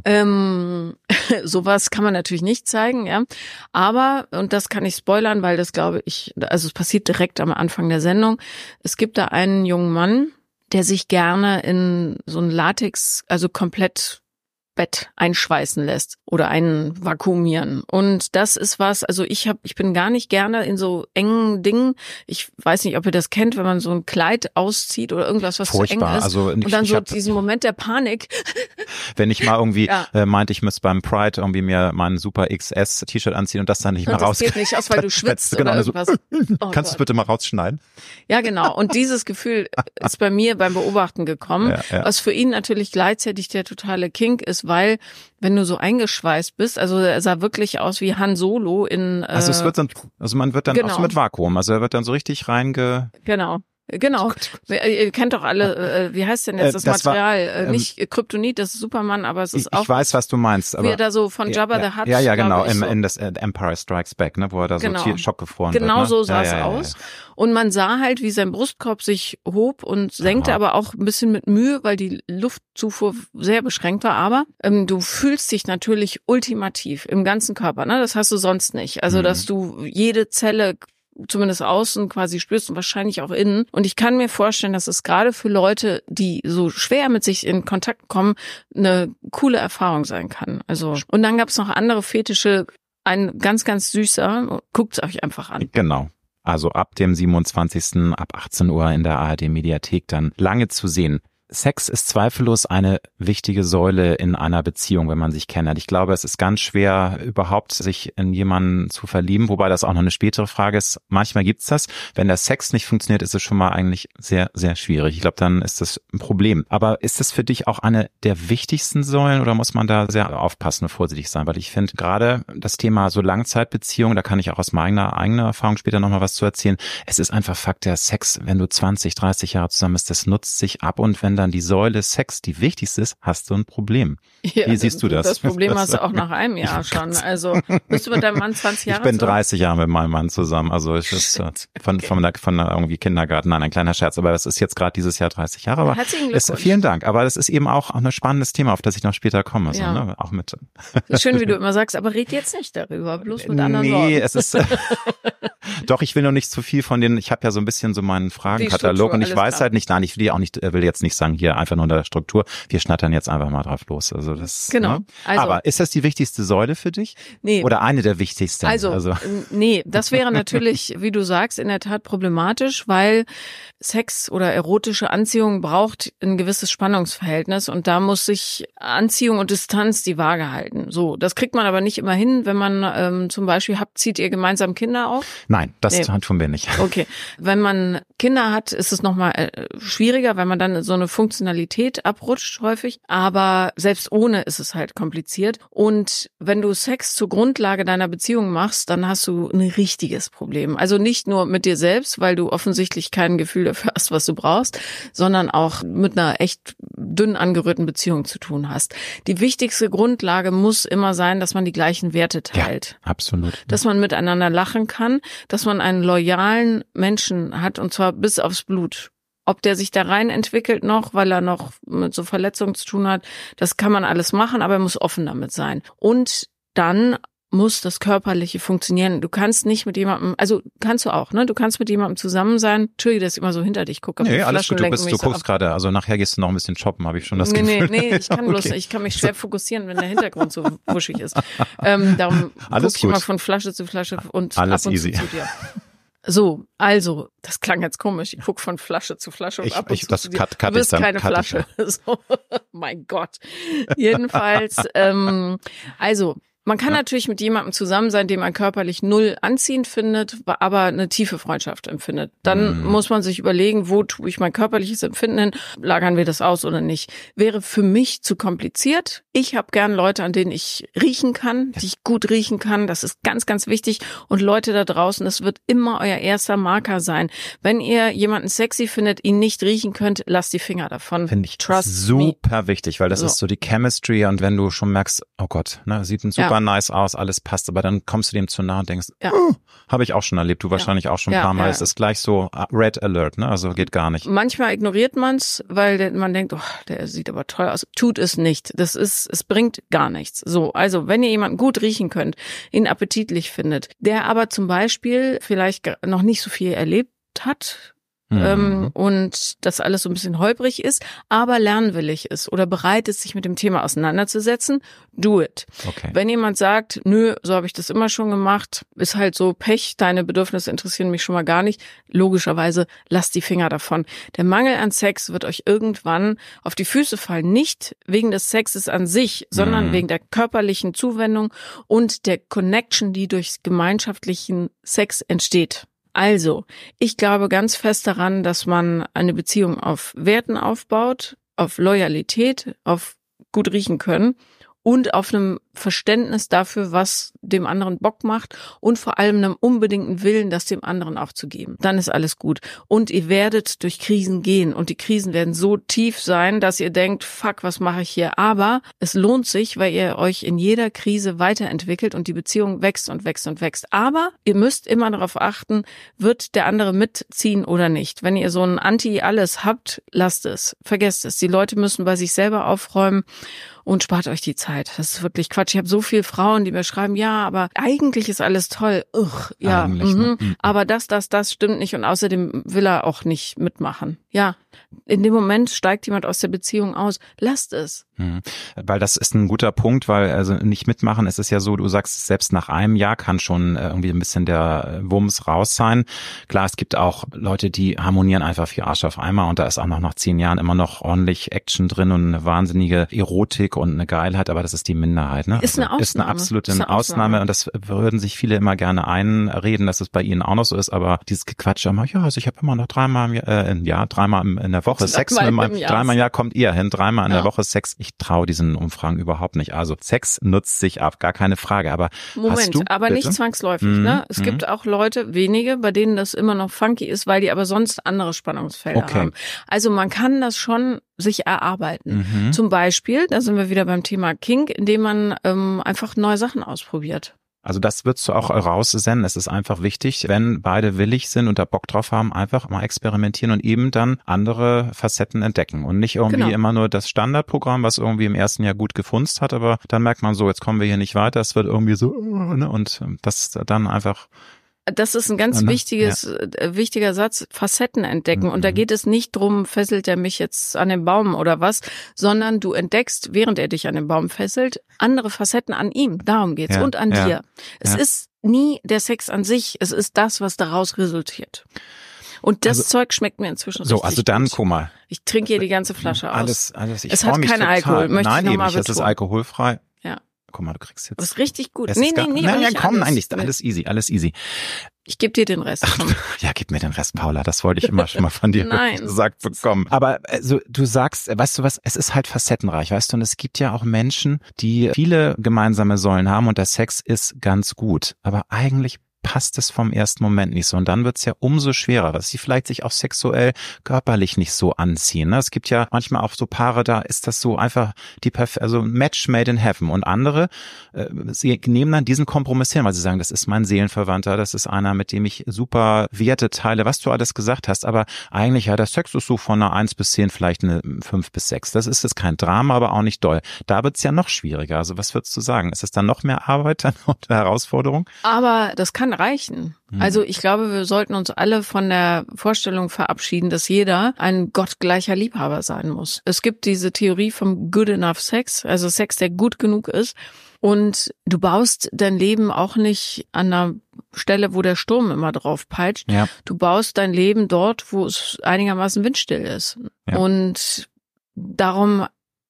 sowas kann man natürlich nicht zeigen, ja. Aber, und das kann ich spoilern, weil das glaube ich, also es passiert direkt am Anfang der Sendung. Es gibt da einen jungen Mann, der sich gerne in so ein Latex, also komplett Bett einschweißen lässt oder vakuumieren. Und das ist was, also ich bin gar nicht gerne in so engen Dingen. Ich weiß nicht, ob ihr das kennt, wenn man so ein Kleid auszieht oder irgendwas, was zu eng ist. Also und dann so diesen Moment der Panik. Wenn ich mal irgendwie meinte, ich müsste beim Pride irgendwie mir mein Super XS T-Shirt anziehen und das dann nicht mehr raus. Das geht nicht aus, weil du schwitzt oder irgendwas. Kannst du es bitte mal rausschneiden? Ja, genau. Und dieses Gefühl ist bei mir beim Beobachten gekommen, was für ihn natürlich gleichzeitig der totale Kink ist, weil wenn du so eingeschweißt bist, also er sah wirklich aus wie Han Solo in also man wird dann auch so mit Vakuum, also er wird dann so richtig Genau. Ihr kennt doch alle, wie heißt denn jetzt das Material? Nicht Kryptonit, das ist Superman, aber es ist auch. Ich weiß, was du meinst. Aber wie er da so von Jabba the Hutt. Ja, genau, in das Empire Strikes Back, ne, wo er da so schockgefroren wird. Genau so sah es aus. Und man sah halt, wie sein Brustkorb sich hob und senkte, aber auch ein bisschen mit Mühe, weil die Luftzufuhr sehr beschränkt war. Aber du fühlst dich natürlich ultimativ im ganzen Körper, ne? Das hast du sonst nicht. Also, dass du jede Zelle zumindest außen quasi spürst und wahrscheinlich auch innen. Und ich kann mir vorstellen, dass es gerade für Leute, die so schwer mit sich in Kontakt kommen, eine coole Erfahrung sein kann. Also, und dann gab es noch andere Fetische, ein ganz, ganz süßer. Guckt's euch einfach an. Genau. Also ab dem 27. ab 18 Uhr in der ARD-Mediathek dann lange zu sehen. Sex ist zweifellos eine wichtige Säule in einer Beziehung, wenn man sich kennt. Ich glaube, es ist ganz schwer, überhaupt sich in jemanden zu verlieben, wobei das auch noch eine spätere Frage ist. Manchmal gibt's das. Wenn der Sex nicht funktioniert, ist es schon mal eigentlich sehr, sehr schwierig. Ich glaube, dann ist das ein Problem. Aber ist das für dich auch eine der wichtigsten Säulen oder muss man da sehr aufpassen und vorsichtig sein? Weil ich finde, gerade das Thema so Langzeitbeziehungen, da kann ich auch aus meiner eigenen Erfahrung später nochmal was zu erzählen. Es ist einfach Fakt, der Sex, wenn du 20, 30 Jahre zusammen bist, das nutzt sich ab und wenn dann die Säule Sex die wichtigste ist, hast du ein Problem. Ja, wie siehst du das? Das Problem hast du auch nach einem Jahr schon. Also bist du mit deinem Mann 20 Jahre? Ich bin 30 Jahre mit meinem Mann zusammen. Also es ist von irgendwie Kindergarten. Nein, ein kleiner Scherz. Aber das ist jetzt gerade dieses Jahr 30 Jahre. Aber herzlichen Glückwunsch. Vielen Dank. Aber das ist eben auch ein spannendes Thema, auf das ich noch später komme. Also, ja. Ne, auch mit. Schön, wie du immer sagst, aber red jetzt nicht darüber, bloß mit anderen Worten. Nee, es ist doch, ich will noch nicht zu viel von denen. Ich habe ja so ein bisschen so meinen Fragenkatalog und ich weiß halt nicht, nein, ich will jetzt nicht sagen, hier einfach nur in der Struktur. Wir schnattern jetzt einfach mal drauf los. Also das. Genau. Ne? Also, aber ist das die wichtigste Säule für dich? Nee. Oder eine der wichtigsten? Also, nee, das wäre natürlich, wie du sagst, in der Tat problematisch, weil Sex oder erotische Anziehung braucht ein gewisses Spannungsverhältnis und da muss sich Anziehung und Distanz die Waage halten. So, das kriegt man aber nicht immer hin, wenn man zum Beispiel zieht ihr gemeinsam Kinder auf? Nein, das tun wir nicht. Okay, wenn man Kinder hat, ist es nochmal schwieriger, weil man dann so eine Funktionalität abrutscht häufig, aber selbst ohne ist es halt kompliziert und wenn du Sex zur Grundlage deiner Beziehung machst, dann hast du ein richtiges Problem. Also nicht nur mit dir selbst, weil du offensichtlich kein Gefühl dafür hast, was du brauchst, sondern auch mit einer echt dünn angerührten Beziehung zu tun hast. Die wichtigste Grundlage muss immer sein, dass man die gleichen Werte teilt. Ja, absolut. Dass man miteinander lachen kann, dass man einen loyalen Menschen hat und zwar bis aufs Blut. Ob der sich da rein entwickelt noch, weil er noch mit so Verletzungen zu tun hat, das kann man alles machen, aber er muss offen damit sein. Und dann muss das Körperliche funktionieren. Du kannst nicht mit jemandem, also kannst du auch, ne? Du kannst mit jemandem zusammen sein. Entschuldige, dass ich immer so hinter dich gucke. Nee, alles gut, du guckst gerade, also nachher gehst du noch ein bisschen shoppen, habe ich schon das Gefühl. Nee, ich kann bloß, ich kann mich schwer fokussieren, wenn der Hintergrund so wuschig ist. Darum gucke ich immer von Flasche zu Flasche und alles ab und easy. zu dir. So, also, das klang jetzt komisch. Ich gucke von Flasche zu Flasche und ab und zu das dir. cut Du bist dann, keine Flasche. So, mein Gott. Jedenfalls, also, man kann natürlich mit jemandem zusammen sein, den man körperlich null anziehend findet, aber eine tiefe Freundschaft empfindet. Dann muss man sich überlegen, wo tue ich mein körperliches Empfinden hin? Lagern wir das aus oder nicht? Wäre für mich zu kompliziert. Ich habe gern Leute, an denen ich riechen kann, die ich gut riechen kann. Das ist ganz, ganz wichtig. Und Leute da draußen, das wird immer euer erster Marker sein. Wenn ihr jemanden sexy findet, ihn nicht riechen könnt, lasst die Finger davon. Finde ich super wichtig, weil das ist so die Chemistry und wenn du schon merkst, oh Gott, ne, sieht ein super nice aus, alles passt, aber dann kommst du dem zu nah und denkst, habe ich auch schon erlebt, du wahrscheinlich auch schon ein paar Mal. Es ist gleich so Red Alert, ne? Also geht gar nicht. Manchmal ignoriert man es, weil man denkt, oh, der sieht aber toll aus. Tut es nicht. Es bringt gar nichts. So, also wenn ihr jemanden gut riechen könnt, ihn appetitlich findet, der aber zum Beispiel vielleicht noch nicht so viel erlebt hat, und das alles so ein bisschen holprig ist, aber lernwillig ist oder bereit ist, sich mit dem Thema auseinanderzusetzen, do it. Okay. Wenn jemand sagt, nö, so habe ich das immer schon gemacht, ist halt so Pech, deine Bedürfnisse interessieren mich schon mal gar nicht, logischerweise lasst die Finger davon. Der Mangel an Sex wird euch irgendwann auf die Füße fallen, nicht wegen des Sexes an sich, sondern wegen der körperlichen Zuwendung und der Connection, die durch gemeinschaftlichen Sex entsteht. Also, ich glaube ganz fest daran, dass man eine Beziehung auf Werten aufbaut, auf Loyalität, auf gut riechen können und auf einem Verständnis dafür, was dem anderen Bock macht und vor allem einem unbedingten Willen, das dem anderen auch zu geben. Dann ist alles gut. Und ihr werdet durch Krisen gehen und die Krisen werden so tief sein, dass ihr denkt, fuck, was mache ich hier? Aber es lohnt sich, weil ihr euch in jeder Krise weiterentwickelt und die Beziehung wächst und wächst und wächst. Aber ihr müsst immer darauf achten, wird der andere mitziehen oder nicht. Wenn ihr so ein Anti-Alles habt, lasst es, vergesst es. Die Leute müssen bei sich selber aufräumen und spart euch die Zeit. Das ist wirklich Quatsch. Ich habe so viele Frauen, die mir schreiben, ja, aber eigentlich ist alles toll. Ja, aber das stimmt nicht und außerdem will er auch nicht mitmachen. Ja, in dem Moment steigt jemand aus der Beziehung aus. Lasst es. Weil das ist ein guter Punkt, weil also nicht mitmachen, es ist ja so, du sagst, selbst nach einem Jahr kann schon irgendwie ein bisschen der Wumms raus sein. Klar, es gibt auch Leute, die harmonieren einfach wie Arsch auf Einmal und da ist auch noch nach 10 Jahren immer noch ordentlich Action drin und eine wahnsinnige Erotik und eine Geilheit, aber das ist die Minderheit. Ne? Ist eine Ausnahme. Ist eine absolute Ausnahme und das würden sich viele immer gerne einreden, dass es bei ihnen auch noch so ist, aber dieses Gequatsche immer, ja, also ich habe immer noch dreimal im Jahr, dreimal in der Woche Sex, dreimal im Jahr kommt ihr hin, dreimal in der Woche Sex. Ich traue diesen Umfragen überhaupt nicht. Also Sex nutzt sich ab, gar keine Frage. Aber Moment, aber nicht zwangsläufig. Ne? Es gibt auch Leute, wenige, bei denen das immer noch funky ist, weil die aber sonst andere Spannungsfelder haben. Also man kann das schon sich erarbeiten. Zum Beispiel, da sind wir wieder beim Thema Kink, indem man einfach neue Sachen ausprobiert. Also das würdest du auch raussenden. Es ist einfach wichtig, wenn beide willig sind und da Bock drauf haben, einfach mal experimentieren und eben dann andere Facetten entdecken und nicht irgendwie immer nur das Standardprogramm, was irgendwie im ersten Jahr gut gefunzt hat, aber dann merkt man so, jetzt kommen wir hier nicht weiter, es wird irgendwie so, ne, und das dann einfach... Das ist ein ganz wichtiger Satz, Facetten entdecken. Und da geht es nicht drum, fesselt er mich jetzt an den Baum oder was, sondern du entdeckst, während er dich an den Baum fesselt, andere Facetten an ihm. Darum geht's. Und an dir. Es ist nie der Sex an sich, es ist das, was daraus resultiert. Und das Zeug schmeckt mir inzwischen richtig also dann, gut. Guck mal. Ich trinke hier die ganze Flasche aus. Alles, es hat keinen Alkohol, möchte ich nochmal betonen. Es ist alkoholfrei. Ja. Guck mal, du kriegst jetzt... Das ist richtig gut. Alles easy. Ich gebe dir den Rest. Ja, gib mir den Rest, Paula. Das wollte ich immer schon mal von dir gesagt bekommen. Aber also, du sagst, weißt du was, es ist halt facettenreich, weißt du, und es gibt ja auch Menschen, die viele gemeinsame Säulen haben und der Sex ist ganz gut. Aber eigentlich passt es vom ersten Moment nicht so. Und dann wird's ja umso schwerer, dass sie vielleicht sich auch sexuell, körperlich nicht so anziehen. Es gibt ja manchmal auch so Paare, da ist das so einfach also Match made in heaven. Und andere, sie nehmen dann diesen Kompromiss hin, weil sie sagen, das ist mein Seelenverwandter, das ist einer, mit dem ich super Werte teile, was du alles gesagt hast. Aber eigentlich, ja, der Sex ist so von einer 1 bis 10, vielleicht eine 5 bis 6. Das ist jetzt kein Drama, aber auch nicht doll. Da wird's ja noch schwieriger. Also was würdest du sagen? Ist es dann noch mehr Arbeit, dann noch eine Herausforderung? Aber das kann reichen. Also ich glaube, wir sollten uns alle von der Vorstellung verabschieden, dass jeder ein gottgleicher Liebhaber sein muss. Es gibt diese Theorie vom Good Enough Sex, also Sex, der gut genug ist. Und du baust dein Leben auch nicht an einer Stelle, wo der Sturm immer drauf peitscht. Ja. Du baust dein Leben dort, wo es einigermaßen windstill ist. Ja. Und darum,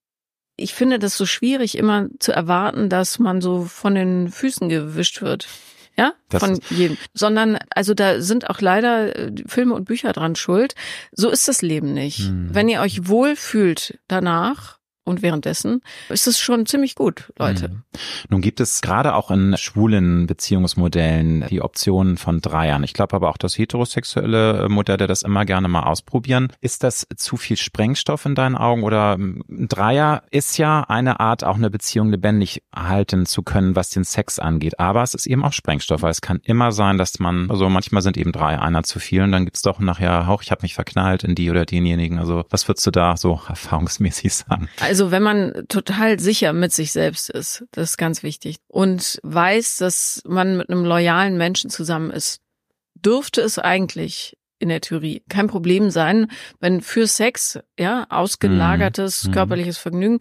ich finde das so schwierig, immer zu erwarten, dass man so von den Füßen gewischt wird. Ja, von jedem. Sondern, also da sind auch leider Filme und Bücher dran schuld. So ist das Leben nicht. Wenn ihr euch wohlfühlt danach und währenddessen, ist es schon ziemlich gut, Leute. Nun gibt es gerade auch in schwulen Beziehungsmodellen die Optionen von Dreiern. Ich glaube aber auch, dass heterosexuelle Modelle das immer gerne mal ausprobieren. Ist das zu viel Sprengstoff in deinen Augen? Oder ein Dreier ist ja eine Art, auch eine Beziehung lebendig halten zu können, was den Sex angeht. Aber es ist eben auch Sprengstoff, weil es kann immer sein, dass man, also manchmal sind eben 3 einer zu viel und dann gibt's doch nachher auch, ich habe mich verknallt in die oder denjenigen. Also was würdest du da so erfahrungsmäßig sagen? Also wenn man total sicher mit sich selbst ist, das ist ganz wichtig, und weiß, dass man mit einem loyalen Menschen zusammen ist, dürfte es eigentlich in der Theorie kein Problem sein, wenn für Sex, ja, ausgelagertes körperliches Vergnügen,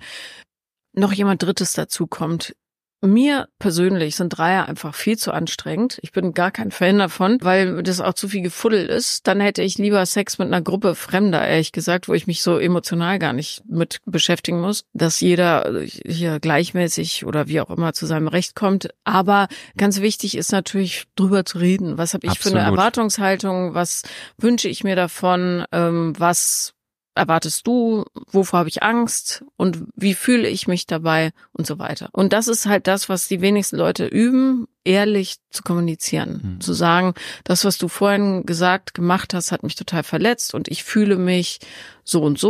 noch jemand Drittes dazukommt. Mir persönlich sind Dreier einfach viel zu anstrengend. Ich bin gar kein Fan davon, weil das auch zu viel Gefuddel ist. Dann hätte ich lieber Sex mit einer Gruppe Fremder, ehrlich gesagt, wo ich mich so emotional gar nicht mit beschäftigen muss, dass jeder hier gleichmäßig oder wie auch immer zu seinem Recht kommt. Aber ganz wichtig ist natürlich, drüber zu reden. Was habe ich für eine Erwartungshaltung? Was wünsche ich mir davon? Was erwartest du, wovor habe ich Angst und wie fühle ich mich dabei und so weiter. Und das ist halt das, was die wenigsten Leute üben, ehrlich zu kommunizieren, zu sagen, das, was du vorhin gemacht hast, hat mich total verletzt und ich fühle mich so und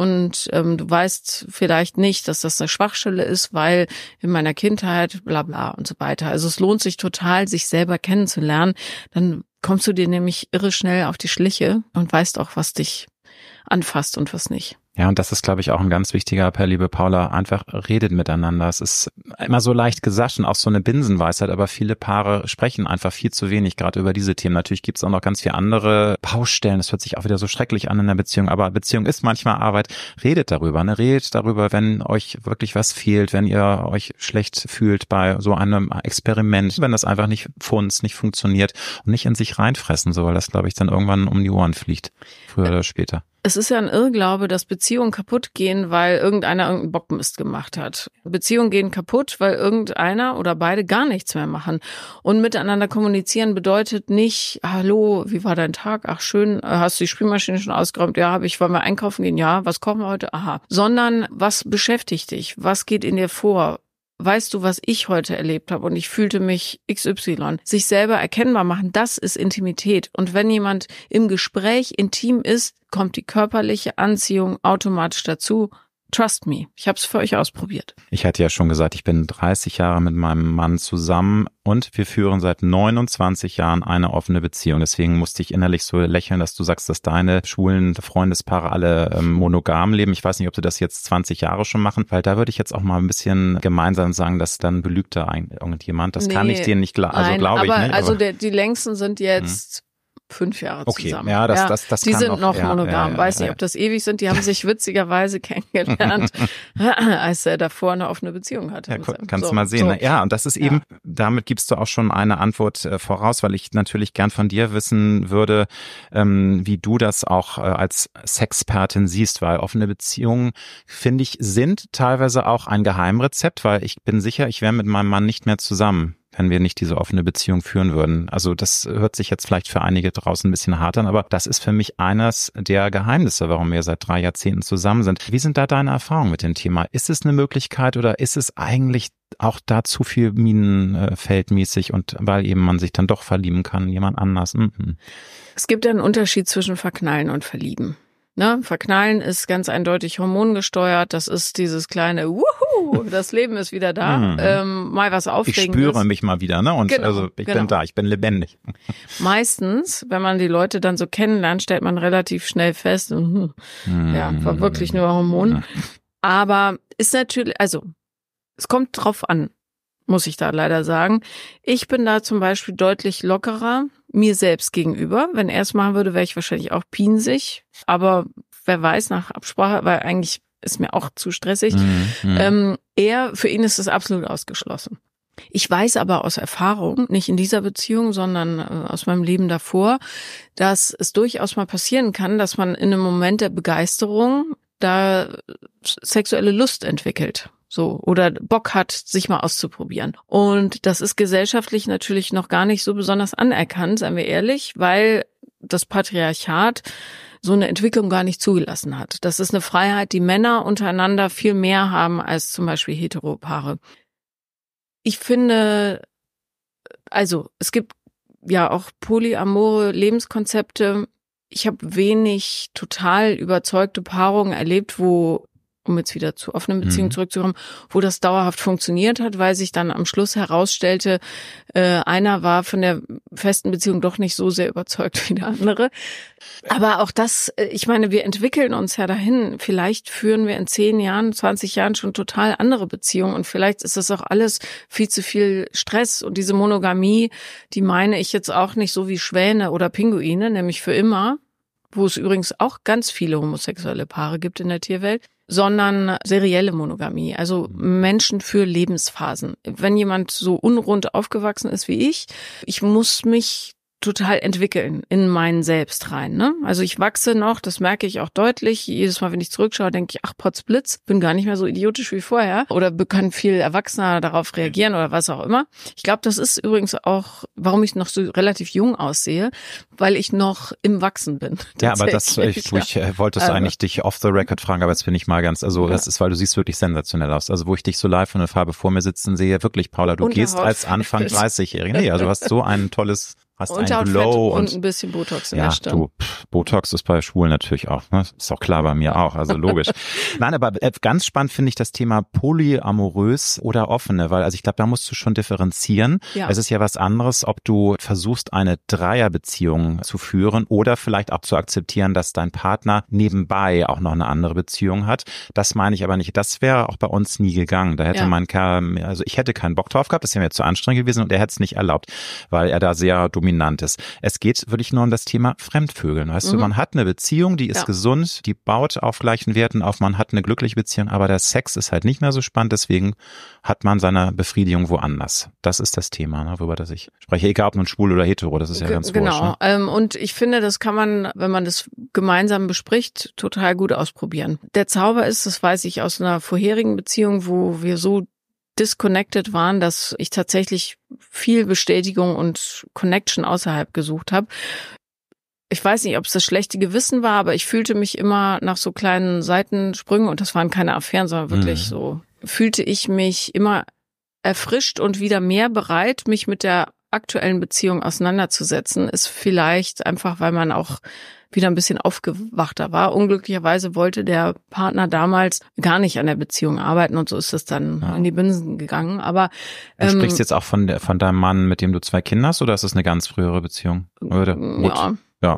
du weißt vielleicht nicht, dass das eine Schwachstelle ist, weil in meiner Kindheit bla bla und so weiter. Also es lohnt sich total, sich selber kennenzulernen, dann kommst du dir nämlich irre schnell auf die Schliche und weißt auch, was dich anfasst und was nicht. Ja, und das ist, glaube ich, auch ein ganz wichtiger Appell, liebe Paula, einfach redet miteinander. Es ist immer so leicht gesagt und auch so eine Binsenweisheit, aber viele Paare sprechen einfach viel zu wenig, gerade über diese Themen. Natürlich gibt es auch noch ganz viele andere Baustellen. Das hört sich auch wieder so schrecklich an in der Beziehung, aber Beziehung ist manchmal Arbeit. Redet darüber, Redet darüber, wenn euch wirklich was fehlt, wenn ihr euch schlecht fühlt bei so einem Experiment, wenn das einfach nicht funktioniert und nicht in sich reinfressen, so, weil das, glaube ich, dann irgendwann um die Ohren fliegt, früher oder später. Es ist ja ein Irrglaube, dass Beziehungen kaputt gehen, weil irgendeiner irgendeinen Bockmist gemacht hat. Beziehungen gehen kaputt, weil irgendeiner oder beide gar nichts mehr machen. Und miteinander kommunizieren bedeutet nicht, hallo, wie war dein Tag? Ach schön, hast du die Spülmaschine schon ausgeräumt? Ja, wollen wir einkaufen gehen? Ja, was kochen wir heute? Aha. Sondern, was beschäftigt dich? Was geht in dir vor? Weißt du, was ich heute erlebt habe und ich fühlte mich XY. Sich selber erkennbar machen, das ist Intimität. Und wenn jemand im Gespräch intim ist, kommt die körperliche Anziehung automatisch dazu. Trust me, ich habe es für euch ausprobiert. Ich hatte ja schon gesagt, ich bin 30 Jahre mit meinem Mann zusammen und wir führen seit 29 Jahren eine offene Beziehung. Deswegen musste ich innerlich so lächeln, dass du sagst, dass deine schwulen Freundespaare alle monogam leben. Ich weiß nicht, ob sie das jetzt 20 Jahre schon machen, weil da würde ich jetzt auch mal ein bisschen gemeinsam sagen, dass dann belügt da irgendjemand. Das kann ich denen nicht glaube ich nicht. Also die längsten sind jetzt 5 Jahre zusammen. Ja, das die kann sind noch monogam. Weiß nicht, ja. ob das ewig sind. Die haben sich witzigerweise kennengelernt, als er davor eine offene Beziehung hatte. Ja, kannst du mal sehen. So. Ja, und das ist eben, damit gibst du auch schon eine Antwort voraus, weil ich natürlich gern von dir wissen würde, wie du das auch als Sexpertin siehst, weil offene Beziehungen, finde ich, sind teilweise auch ein Geheimrezept, weil ich bin sicher, ich wäre mit meinem Mann nicht mehr zusammen, wenn wir nicht diese offene Beziehung führen würden. Also das hört sich jetzt vielleicht für einige draußen ein bisschen hart an, aber das ist für mich eines der Geheimnisse, warum wir seit 3 Jahrzehnten zusammen sind. Wie sind da deine Erfahrungen mit dem Thema? Ist es eine Möglichkeit oder ist es eigentlich auch da zu viel minenfeldmäßig und weil eben man sich dann doch verlieben kann, jemand anders? Es gibt einen Unterschied zwischen Verknallen und Verlieben. Ne? Verknallen ist ganz eindeutig hormongesteuert. Das ist dieses kleine Wuhu, das Leben ist wieder da. Mal was Aufregendes. Ich spüre mich mal wieder, ne? Und genau, also ich bin da, ich bin lebendig. Meistens, wenn man die Leute dann so kennenlernt, stellt man relativ schnell fest, war wirklich nur Hormon. Aber ist natürlich, also es kommt drauf an, muss ich da leider sagen. Ich bin da zum Beispiel deutlich lockerer mir selbst gegenüber. Wenn er es machen würde, wäre ich wahrscheinlich auch pinsig. Aber wer weiß, nach Absprache, weil eigentlich ist mir auch zu stressig. Für ihn ist es absolut ausgeschlossen. Ich weiß aber aus Erfahrung, nicht in dieser Beziehung, sondern aus meinem Leben davor, dass es durchaus mal passieren kann, dass man in einem Moment der Begeisterung da sexuelle Lust entwickelt. So, oder Bock hat, sich mal auszuprobieren. Und das ist gesellschaftlich natürlich noch gar nicht so besonders anerkannt, seien wir ehrlich, weil das Patriarchat so eine Entwicklung gar nicht zugelassen hat. Das ist eine Freiheit, die Männer untereinander viel mehr haben als zum Beispiel Heteropaare. Ich finde, also es gibt ja auch polyamore Lebenskonzepte. Ich habe wenig total überzeugte Paarungen erlebt, wo, um jetzt wieder zu offenen Beziehungen zurückzukommen, wo das dauerhaft funktioniert hat, weil sich dann am Schluss herausstellte, einer war von der festen Beziehung doch nicht so sehr überzeugt wie der andere. Aber auch das, ich meine, wir entwickeln uns ja dahin. Vielleicht führen wir in 10 Jahren, 20 Jahren schon total andere Beziehungen und vielleicht ist das auch alles viel zu viel Stress. Und diese Monogamie, die meine ich jetzt auch nicht so wie Schwäne oder Pinguine, nämlich für immer, wo es übrigens auch ganz viele homosexuelle Paare gibt in der Tierwelt, sondern serielle Monogamie, also Menschen für Lebensphasen. Wenn jemand so unrund aufgewachsen ist wie ich muss mich total entwickeln in meinen Selbst rein, ne? Also ich wachse noch, das merke ich auch deutlich. Jedes Mal, wenn ich zurückschaue, denke ich, ach Potzblitz, bin gar nicht mehr so idiotisch wie vorher. Oder kann viel erwachsener darauf reagieren oder was auch immer. Ich glaube, das ist übrigens auch, warum ich noch so relativ jung aussehe, weil ich noch im Wachsen bin. Ja, aber ich wollte es eigentlich dich off the record fragen, aber jetzt bin ich mal ganz, das ist, weil du siehst wirklich sensationell aus. Also wo ich dich so live von der Farbe vor mir sitzen sehe, wirklich, Paula, du gehst als Anfang 30-Jährige. Nee, also du hast so ein tolles, hast ein Glow und ein bisschen Botox in der Stirn. Ja, Botox ist bei Schwulen natürlich auch, ne? Ist auch klar bei mir auch, also logisch. Nein, aber ganz spannend finde ich das Thema polyamorös oder offene, weil ich glaube, da musst du schon differenzieren. Ja. Es ist ja was anderes, ob du versuchst, eine Dreierbeziehung zu führen oder vielleicht auch zu akzeptieren, dass dein Partner nebenbei auch noch eine andere Beziehung hat. Das meine ich aber nicht. Das wäre auch bei uns nie gegangen. Da hätte mein Kerl, also ich hätte keinen Bock drauf gehabt, das wäre mir zu anstrengend gewesen und er hätte es nicht erlaubt, weil er da sehr dominant ist. Es geht wirklich nur um das Thema Fremdvögeln. Weißt du, man hat eine Beziehung, die ist gesund, die baut auf gleichen Werten auf, man hat eine glückliche Beziehung, aber der Sex ist halt nicht mehr so spannend, deswegen hat man seine Befriedigung woanders. Das ist das Thema, ne, worüber ich spreche. Egal ob nun schwul oder hetero, das ist ja ganz wurscht. Genau. Und ich finde, das kann man, wenn man das gemeinsam bespricht, total gut ausprobieren. Der Zauber ist, das weiß ich aus einer vorherigen Beziehung, wo wir so disconnected waren, dass ich tatsächlich viel Bestätigung und Connection außerhalb gesucht habe. Ich weiß nicht, ob es das schlechte Gewissen war, aber ich fühlte mich immer nach so kleinen Seitensprüngen, und das waren keine Affären, sondern wirklich so, fühlte ich mich immer erfrischt und wieder mehr bereit, mich mit der aktuellen Beziehung auseinanderzusetzen. Ist vielleicht einfach, weil man auch wieder ein bisschen aufgewachter war. Unglücklicherweise wollte der Partner damals gar nicht an der Beziehung arbeiten und so ist es dann in die Binsen gegangen. Aber du sprichst jetzt auch von deinem Mann, mit dem du 2 Kinder hast, oder ist das eine ganz frühere Beziehung? Oder? Ja,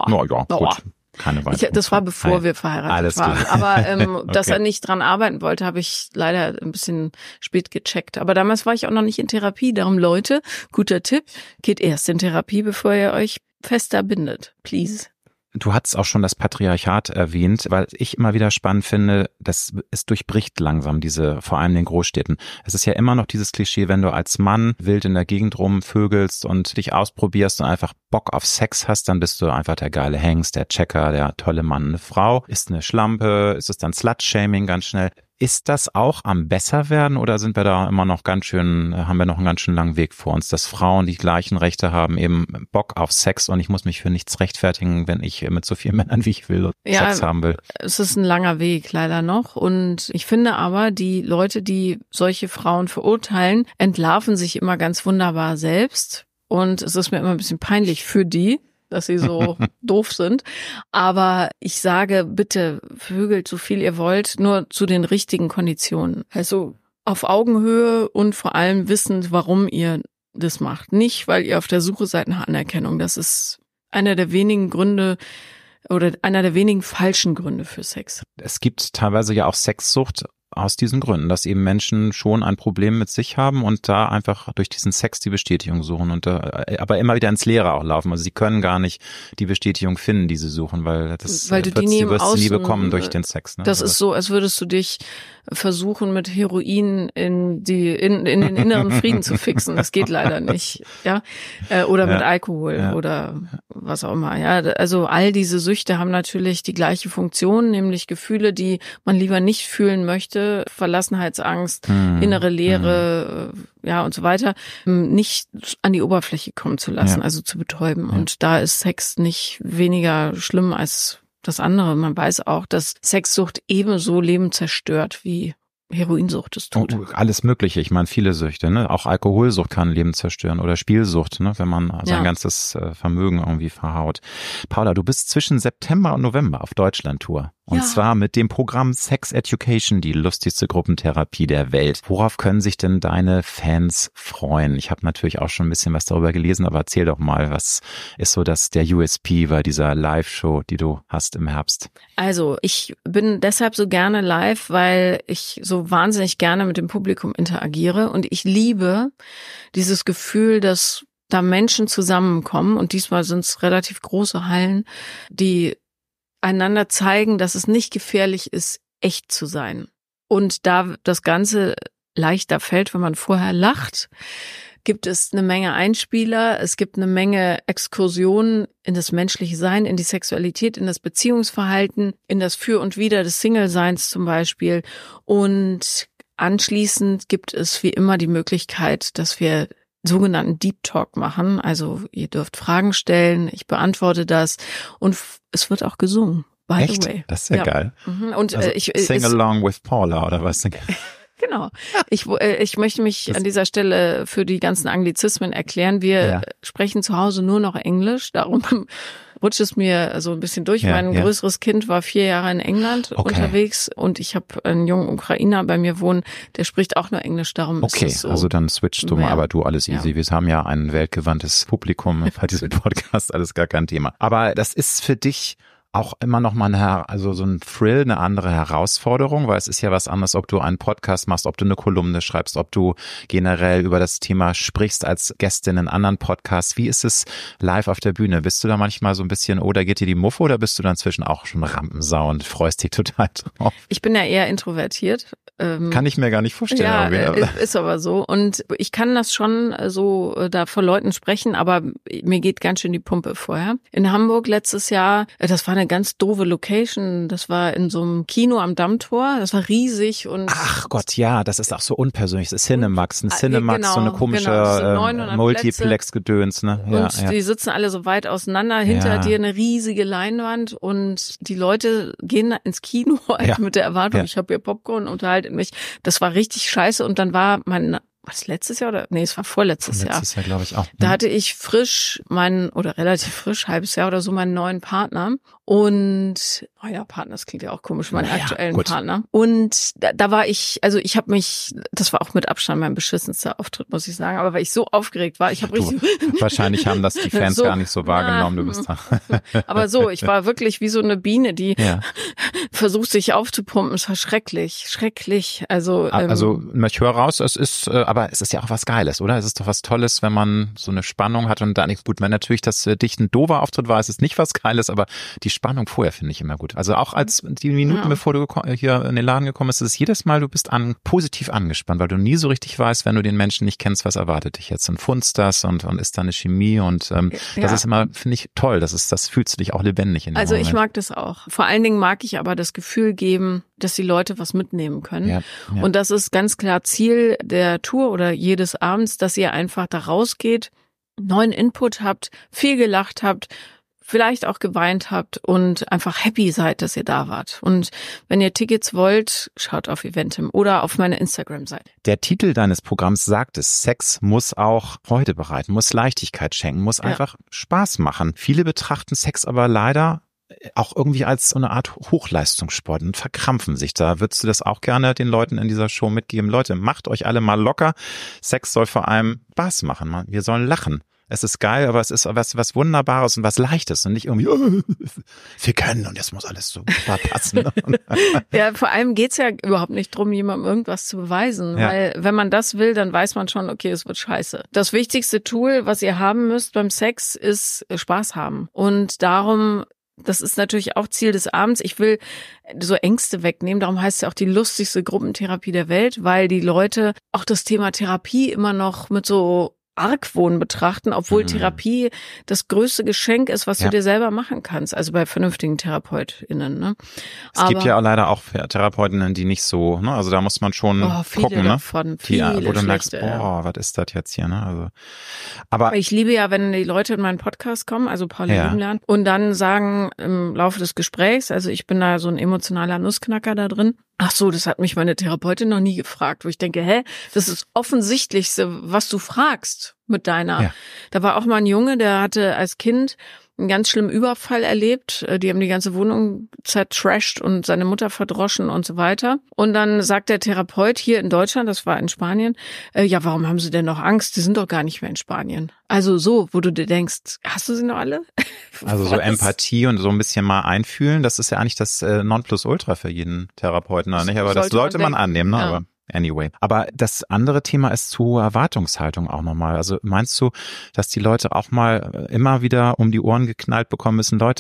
gut. Keine weitere. Das war bevor wir verheiratet waren. Aber dass er nicht dran arbeiten wollte, habe ich leider ein bisschen spät gecheckt. Aber damals war ich auch noch nicht in Therapie. Darum, Leute, guter Tipp, geht erst in Therapie, bevor ihr euch fester bindet. Please. Du hattest auch schon das Patriarchat erwähnt, weil ich immer wieder spannend finde, es durchbricht langsam vor allem in den Großstädten. Es ist ja immer noch dieses Klischee, wenn du als Mann wild in der Gegend rumvögelst und dich ausprobierst und einfach Bock auf Sex hast, dann bist du einfach der geile Hengst, der Checker, der tolle Mann. Eine Frau ist eine Schlampe, ist es dann Slut-Shaming ganz schnell. Ist das auch am Besserwerden oder sind wir da immer noch haben wir noch einen ganz schön langen Weg vor uns, dass Frauen die gleichen Rechte haben, eben Bock auf Sex und ich muss mich für nichts rechtfertigen, wenn ich mit so vielen Männern wie ich will Sex haben will? Es ist ein langer Weg leider noch und ich finde aber, die Leute, die solche Frauen verurteilen, entlarven sich immer ganz wunderbar selbst und es ist mir immer ein bisschen peinlich für die, dass sie so doof sind. Aber ich sage, bitte vögelt so viel ihr wollt, nur zu den richtigen Konditionen. Also auf Augenhöhe und vor allem wissend, warum ihr das macht. Nicht, weil ihr auf der Suche seid nach Anerkennung. Das ist einer der wenigen Gründe oder einer der wenigen falschen Gründe für Sex. Es gibt teilweise ja auch Sexsucht aus diesen Gründen, dass eben Menschen schon ein Problem mit sich haben und da einfach durch diesen Sex die Bestätigung suchen und aber immer wieder ins Leere auch laufen. Also sie können gar nicht die Bestätigung finden, die sie suchen, weil du wirst nie bekommen durch den Sex. Ne? Das ist so, als würdest du dich versuchen, mit Heroin in den inneren Frieden zu fixen. Das geht leider nicht, ja. Oder mit Alkohol oder was auch immer. Ja, also all diese Süchte haben natürlich die gleiche Funktion, nämlich Gefühle, die man lieber nicht fühlen möchte, Verlassenheitsangst, innere Leere, und so weiter, nicht an die Oberfläche kommen zu lassen, also zu betäuben. Und da ist Sex nicht weniger schlimm als das andere. Man weiß auch, dass Sexsucht ebenso Leben zerstört wie Heroinsucht es tut. Alles Mögliche. Ich meine, viele Süchte, ne? Auch Alkoholsucht kann Leben zerstören oder Spielsucht, ne? Wenn man sein ganzes Vermögen irgendwie verhaut. Paula, du bist zwischen September und November auf Deutschlandtour. Und zwar mit dem Programm Sex Education, die lustigste Gruppentherapie der Welt. Worauf können sich denn deine Fans freuen? Ich habe natürlich auch schon ein bisschen was darüber gelesen, aber erzähl doch mal, was ist so der USP bei dieser Live-Show, die du hast im Herbst? Also ich bin deshalb so gerne live, weil ich so wahnsinnig gerne mit dem Publikum interagiere und ich liebe dieses Gefühl, dass da Menschen zusammenkommen und diesmal sind es relativ große Hallen, die einander zeigen, dass es nicht gefährlich ist, echt zu sein. Und da das Ganze leichter fällt, wenn man vorher lacht, gibt es eine Menge Einspieler, es gibt eine Menge Exkursionen in das menschliche Sein, in die Sexualität, in das Beziehungsverhalten, in das Für und Wider des Single-Seins zum Beispiel. Und anschließend gibt es wie immer die Möglichkeit, dass wir sogenannten Deep Talk machen. Also ihr dürft Fragen stellen, ich beantworte das und es wird auch gesungen. By Echt? the way. Das ist ja geil. Und also Sing along with Paula oder was? Genau. Ich möchte mich an dieser Stelle für die ganzen Anglizismen erklären. Wir sprechen zu Hause nur noch Englisch, darum rutscht es mir so ein bisschen durch. Mein größeres Kind war 4 Jahre in England unterwegs und ich habe einen jungen Ukrainer bei mir wohnen, der spricht auch nur Englisch, darum ist es so. Also dann switchst du mal, aber du, alles easy. Ja. Wir haben ja ein weltgewandtes Publikum bei diesem Podcast, alles gar kein Thema. Aber das ist für dich auch immer noch mal so ein Thrill, eine andere Herausforderung, weil es ist ja was anderes, ob du einen Podcast machst, ob du eine Kolumne schreibst, ob du generell über das Thema sprichst als Gästin in anderen Podcasts. Wie ist es live auf der Bühne? Bist du da manchmal so ein bisschen, da geht dir die Muffe oder bist du dann inzwischen auch schon Rampensau und freust dich total drauf? Ich bin ja eher introvertiert. Kann ich mir gar nicht vorstellen. Ja, ist aber so. Und ich kann das schon so da vor Leuten sprechen, aber mir geht ganz schön die Pumpe vorher. In Hamburg letztes Jahr, das war eine ganz doofe Location. Das war in so einem Kino am Dammtor. Das war riesig und ach Gott, ja, das ist auch so unpersönlich. Das ist Cinemax, so eine komische Multiplex-Gedöns, ne? Ja, und die sitzen alle so weit auseinander. Hinter dir eine riesige Leinwand und die Leute gehen ins Kino mit der Erwartung, ich habe hier Popcorn, unterhaltet mich. Das war richtig scheiße und dann war was letztes Jahr oder? Nee, es war vorletztes Jahr. Letztes Jahr, glaube ich auch. Da hatte ich relativ frisch, halbes Jahr oder so, meinen neuen Partner. Und, Partner, das klingt ja auch komisch, meinen aktuellen Partner. Und da war ich, also ich habe mich, das war auch mit Abstand mein beschissenster Auftritt, muss ich sagen, aber weil ich so aufgeregt war, ich habe richtig... Wahrscheinlich haben das die Fans gar nicht so wahrgenommen, du bist da. Aber ich war wirklich wie so eine Biene, die versucht sich aufzupumpen. Es war schrecklich. Also ich höre raus, aber es ist ja auch was Geiles, oder? Es ist doch was Tolles, wenn man so eine Spannung hat und dann nicht gut, wenn natürlich das dich ein doofer Auftritt war, ist es nicht was Geiles, aber die Spannung vorher finde ich immer gut. Also auch als die Minuten, bevor du hier in den Laden gekommen bist, ist es jedes Mal, du bist positiv angespannt, weil du nie so richtig weißt, wenn du den Menschen nicht kennst, was erwartet dich jetzt und funzt das und ist da eine Chemie und das ist immer, finde ich, toll. Das fühlst du dich auch lebendig in dem Moment. Ich mag das auch. Vor allen Dingen mag ich aber das Gefühl geben, dass die Leute was mitnehmen können. Ja. Und das ist ganz klar Ziel der Tour oder jedes Abends, dass ihr einfach da rausgeht, neuen Input habt, viel gelacht habt, vielleicht auch geweint habt und einfach happy seid, dass ihr da wart. Und wenn ihr Tickets wollt, schaut auf Eventim oder auf meine Instagram-Seite. Der Titel deines Programms sagt es, Sex muss auch Freude bereiten, muss Leichtigkeit schenken, muss einfach Spaß machen. Viele betrachten Sex aber leider auch irgendwie als so eine Art Hochleistungssport und verkrampfen sich da. Würdest du das auch gerne den Leuten in dieser Show mitgeben? Leute, macht euch alle mal locker. Sex soll vor allem Spaß machen. Wir sollen lachen. Es ist geil, aber es ist was Wunderbares und was Leichtes und nicht irgendwie, wir können und jetzt muss alles so passen. Ja, vor allem geht's ja überhaupt nicht drum, jemandem irgendwas zu beweisen, weil wenn man das will, dann weiß man schon, okay, es wird scheiße. Das wichtigste Tool, was ihr haben müsst beim Sex, ist Spaß haben. Und darum, das ist natürlich auch Ziel des Abends. Ich will so Ängste wegnehmen. Darum heißt es ja auch die lustigste Gruppentherapie der Welt, weil die Leute auch das Thema Therapie immer noch mit so Argwohn betrachten, obwohl Therapie das größte Geschenk ist, was du dir selber machen kannst, also bei vernünftigen TherapeutInnen. Ne? Es gibt ja leider auch TherapeutInnen, die nicht so, ne? Also da muss man schon gucken, davon, ne? Wo du merkst, was ist das jetzt hier, ne? Also, aber ich liebe ja, wenn die Leute in meinen Podcast kommen, also Paula Lieben lernen, und dann sagen im Laufe des Gesprächs, also ich bin da so ein emotionaler Nussknacker da drin. Ach so, das hat mich meine Therapeutin noch nie gefragt, wo ich denke, das ist das Offensichtlichste, was du fragst mit deiner. Ja. Da war auch mal ein Junge, der hatte als Kind einen ganz schlimmen Überfall erlebt. Die haben die ganze Wohnung zertrashed und seine Mutter verdroschen und so weiter. Und dann sagt der Therapeut hier in Deutschland, das war in Spanien, warum haben sie denn noch Angst? Die sind doch gar nicht mehr in Spanien. Also so, wo du dir denkst, hast du sie noch alle? Also so Empathie und so ein bisschen mal einfühlen, das ist ja eigentlich das Nonplusultra für jeden Therapeuten, nicht? Aber das sollte man annehmen, ne? Ja. Aber anyway. Aber das andere Thema ist zu hohe Erwartungshaltung auch nochmal. Also meinst du, dass die Leute auch mal immer wieder um die Ohren geknallt bekommen müssen, Leute,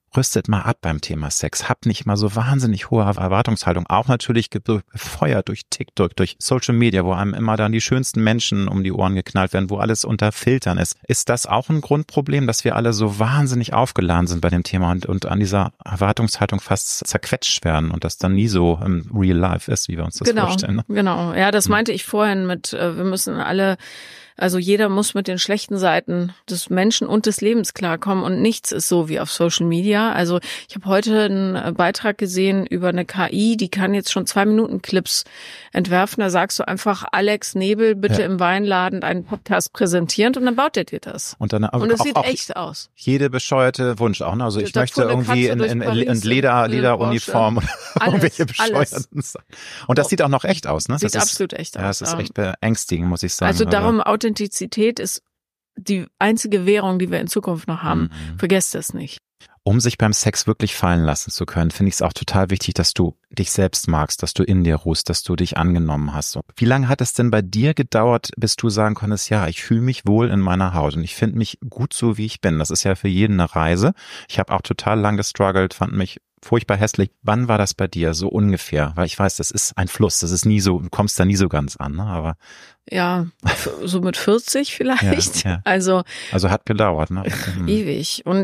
rüstet mal ab beim Thema Sex. Habt nicht mal so wahnsinnig hohe Erwartungshaltung. Auch natürlich befeuert durch TikTok, durch Social Media, wo einem immer dann die schönsten Menschen um die Ohren geknallt werden, wo alles unter Filtern ist. Ist das auch ein Grundproblem, dass wir alle so wahnsinnig aufgeladen sind bei dem Thema und an dieser Erwartungshaltung fast zerquetscht werden und das dann nie so im Real Life ist, wie wir uns das vorstellen? Ne? Genau. Ja, das meinte ich vorhin mit, wir müssen alle, also jeder muss mit den schlechten Seiten des Menschen und des Lebens klarkommen und nichts ist so wie auf Social Media. Also ich habe heute einen Beitrag gesehen über eine KI, die kann jetzt schon 2-Minuten-Clips entwerfen. Da sagst du einfach, Alex Nebel, bitte im Weinladen einen Podcast präsentieren und dann baut er dir das. Und es sieht echt aus. Jede bescheuerte Wunsch auch. Ne? Also ich möchte irgendwie in Lederuniform oder irgendwelche bescheuerten Sachen. Und das sieht auch noch echt aus. Ne? Sieht absolut echt aus. Ja, es ist echt beängstigend, muss ich sagen. Also darum, Authentizität ist die einzige Währung, die wir in Zukunft noch haben. Vergesst das nicht. Um sich beim Sex wirklich fallen lassen zu können, finde ich es auch total wichtig, dass du dich selbst magst, dass du in dir ruhst, dass du dich angenommen hast. Wie lange hat es denn bei dir gedauert, bis du sagen konntest, ja, ich fühle mich wohl in meiner Haut und ich finde mich gut so, wie ich bin. Das ist ja für jeden eine Reise. Ich habe auch total lang gestruggelt, fand mich furchtbar hässlich. Wann war das bei dir so ungefähr? Weil ich weiß, das ist ein Fluss, das ist nie so, du kommst da nie so ganz an, ne? Aber ja, so mit 40 vielleicht. Ja. Also hat gedauert, ne? Ewig. Und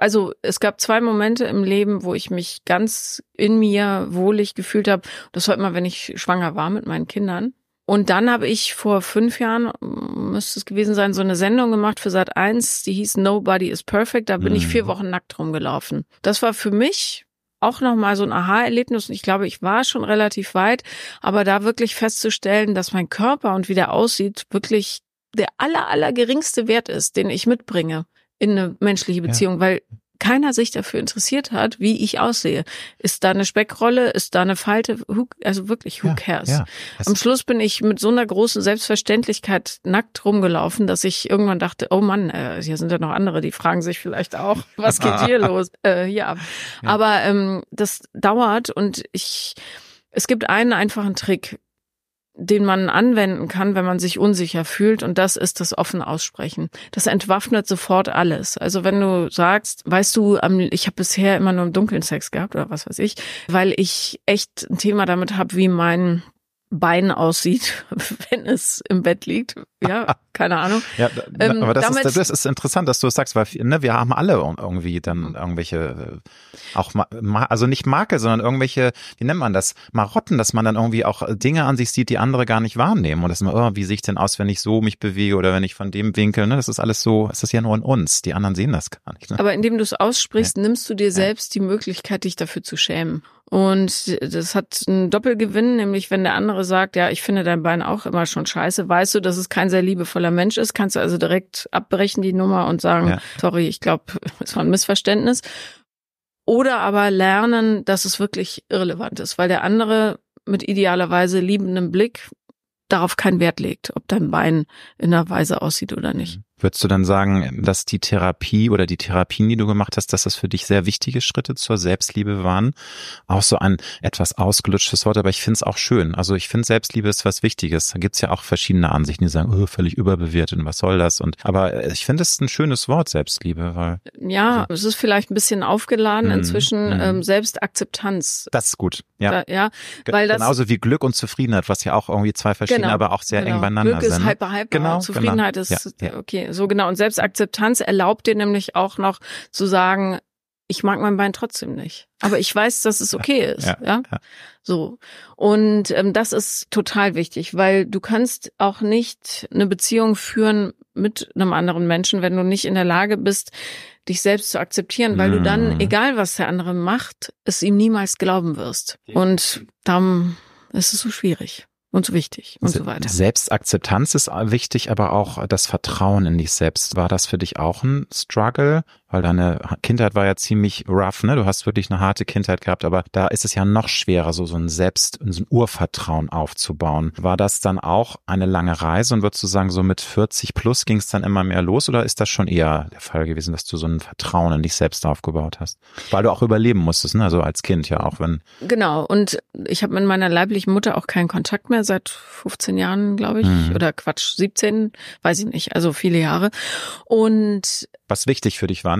es gab 2 Momente im Leben, wo ich mich ganz in mir wohlig gefühlt habe. Das war immer, wenn ich schwanger war mit meinen Kindern. Und dann habe ich vor 5 Jahren, müsste es gewesen sein, so eine Sendung gemacht für Sat.1, die hieß Nobody is Perfect. Da bin ich 4 Wochen nackt rumgelaufen. Das war für mich auch nochmal so ein Aha-Erlebnis und ich glaube, ich war schon relativ weit, aber da wirklich festzustellen, dass mein Körper und wie der aussieht, wirklich der aller geringste Wert ist, den ich mitbringe in eine menschliche Beziehung, weil keiner sich dafür interessiert hat, wie ich aussehe. Ist da eine Speckrolle? Ist da eine Falte? Who cares? Ja. Am Schluss bin ich mit so einer großen Selbstverständlichkeit nackt rumgelaufen, dass ich irgendwann dachte, oh Mann, hier sind ja noch andere, die fragen sich vielleicht auch, was geht hier los? Aber das dauert und es gibt einen einfachen Trick, den man anwenden kann, wenn man sich unsicher fühlt, und das ist das offen aussprechen. Das entwaffnet sofort alles. Also wenn du sagst, weißt du, ich habe bisher immer nur im Dunkeln Sex gehabt oder was weiß ich, weil ich echt ein Thema damit habe, wie mein Bein aussieht, wenn es im Bett liegt. Ja, keine Ahnung. Ja, aber das ist interessant, dass du das sagst, weil wir haben alle irgendwie dann irgendwelche, also nicht Makel, sondern irgendwelche, wie nennt man das, Marotten, dass man dann irgendwie auch Dinge an sich sieht, die andere gar nicht wahrnehmen. Und dass man, wie sehe ich denn aus, wenn ich so mich bewege oder wenn ich von dem Winkel, ne? Das ist alles so, es ist ja nur in uns. Die anderen sehen das gar nicht. Ne? Aber indem du es aussprichst, nimmst du dir selbst die Möglichkeit, dich dafür zu schämen. Und das hat einen Doppelgewinn, nämlich wenn der andere sagt, ja, ich finde dein Bein auch immer schon scheiße, weißt du, dass es kein sehr liebevoller Mensch ist, kannst du also direkt abbrechen die Nummer und sagen, sorry, ich glaube, es war ein Missverständnis. Oder aber lernen, dass es wirklich irrelevant ist, weil der andere mit idealerweise liebendem Blick darauf keinen Wert legt, ob dein Bein in einer Weise aussieht oder nicht. Würdest du dann sagen, dass die Therapie oder die Therapien, die du gemacht hast, dass das für dich sehr wichtige Schritte zur Selbstliebe waren? Auch so ein etwas ausgelutschtes Wort, aber ich finde es auch schön. Also ich finde, Selbstliebe ist was Wichtiges. Da gibt's ja auch verschiedene Ansichten, die sagen, oh, völlig überbewertet und was soll das? Aber ich finde, es ist ein schönes Wort, Selbstliebe. Weil es ist vielleicht ein bisschen aufgeladen inzwischen, Selbstakzeptanz. Das ist gut, ja. Weil das genauso wie Glück und Zufriedenheit, was ja auch irgendwie zwei verschiedene, aber auch sehr eng beieinander sind. Glück ist hyper, Zufriedenheit ist, okay. So genau. Und Selbstakzeptanz erlaubt dir nämlich auch noch zu sagen, ich mag mein Bein trotzdem nicht. Aber ich weiß, dass es okay ist. Ja. So. Und das ist total wichtig, weil du kannst auch nicht eine Beziehung führen mit einem anderen Menschen, wenn du nicht in der Lage bist, dich selbst zu akzeptieren, weil du dann, egal was der andere macht, es ihm niemals glauben wirst. Und darum ist es so schwierig. Und so wichtig und so weiter. Selbstakzeptanz ist wichtig, aber auch das Vertrauen in dich selbst. War das für dich auch ein Struggle? Weil deine Kindheit war ja ziemlich rough, ne? Du hast wirklich eine harte Kindheit gehabt, aber da ist es ja noch schwerer, so ein Urvertrauen aufzubauen. War das dann auch eine lange Reise und würdest du sagen, so mit 40 plus ging es dann immer mehr los oder ist das schon eher der Fall gewesen, dass du so ein Vertrauen in dich selbst aufgebaut hast? Weil du auch überleben musstest, ne? Also als Kind ja auch, wenn... Genau, und ich habe mit meiner leiblichen Mutter auch keinen Kontakt mehr seit 15 Jahren, glaube ich, oder 17, weiß ich nicht, also viele Jahre. Und was wichtig für dich war, ne?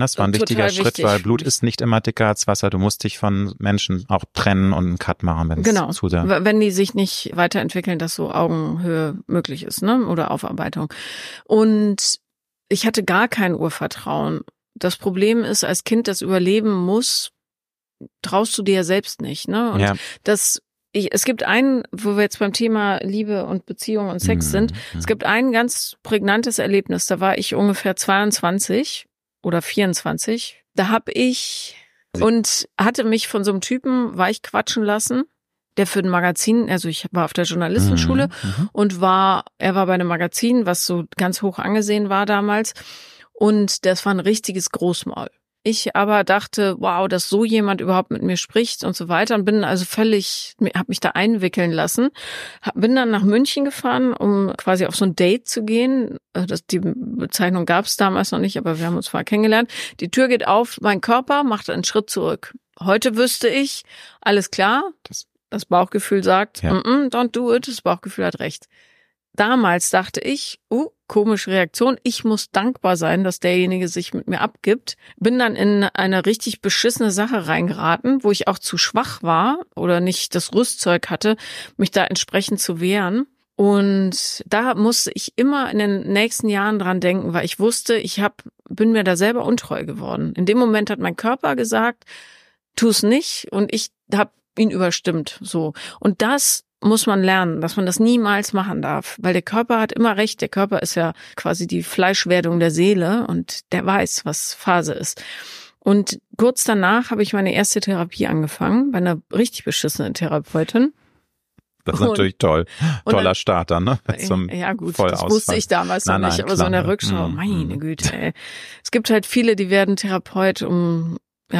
ne? Es war ein wichtiger Schritt, weil Blut ist nicht immer dicker als Wasser. Du musst dich von Menschen auch trennen und einen Cut machen, wenn es zu sehr... Wenn die sich nicht weiterentwickeln, dass so Augenhöhe möglich ist, ne? Oder Aufarbeitung. Und ich hatte gar kein Urvertrauen. Das Problem ist, als Kind, das überleben muss, traust du dir ja selbst nicht, ne? Und es gibt einen, wo wir jetzt beim Thema Liebe und Beziehung und Sex sind, es gibt ein ganz prägnantes Erlebnis, da war ich ungefähr 22 oder 24, da habe ich und hatte mich von so einem Typen weichquatschen lassen, der für ein Magazin, also ich war auf der Journalistenschule und er war bei einem Magazin, was so ganz hoch angesehen war damals, und das war ein richtiges Großmaul. Ich aber dachte, wow, dass so jemand überhaupt mit mir spricht und so weiter, und bin also habe mich da einwickeln lassen, bin dann nach München gefahren, um quasi auf so ein Date zu gehen. Die Bezeichnung gab es damals noch nicht, aber wir haben uns vorher kennengelernt. Die Tür geht auf, mein Körper macht einen Schritt zurück. Heute wüsste ich, alles klar, das Bauchgefühl sagt, don't do it, das Bauchgefühl hat recht. Damals dachte ich, komische Reaktion, ich muss dankbar sein, dass derjenige sich mit mir abgibt. Bin dann in eine richtig beschissene Sache reingeraten, wo ich auch zu schwach war oder nicht das Rüstzeug hatte, mich da entsprechend zu wehren. Und da musste ich immer in den nächsten Jahren dran denken, weil ich wusste, bin mir da selber untreu geworden. In dem Moment hat mein Körper gesagt, tu es nicht, und ich habe ihn überstimmt, so. Und das muss man lernen, dass man das niemals machen darf, weil der Körper hat immer recht. Der Körper ist ja quasi die Fleischwerdung der Seele und der weiß, was Phase ist. Und kurz danach habe ich meine erste Therapie angefangen bei einer richtig beschissenen Therapeutin. Das ist natürlich toll. Toller Start dann, ne? Ja gut, das wusste ich damals noch nicht, aber so in der Rückschau, meine Güte, ey. Es gibt halt viele, die werden Therapeut, um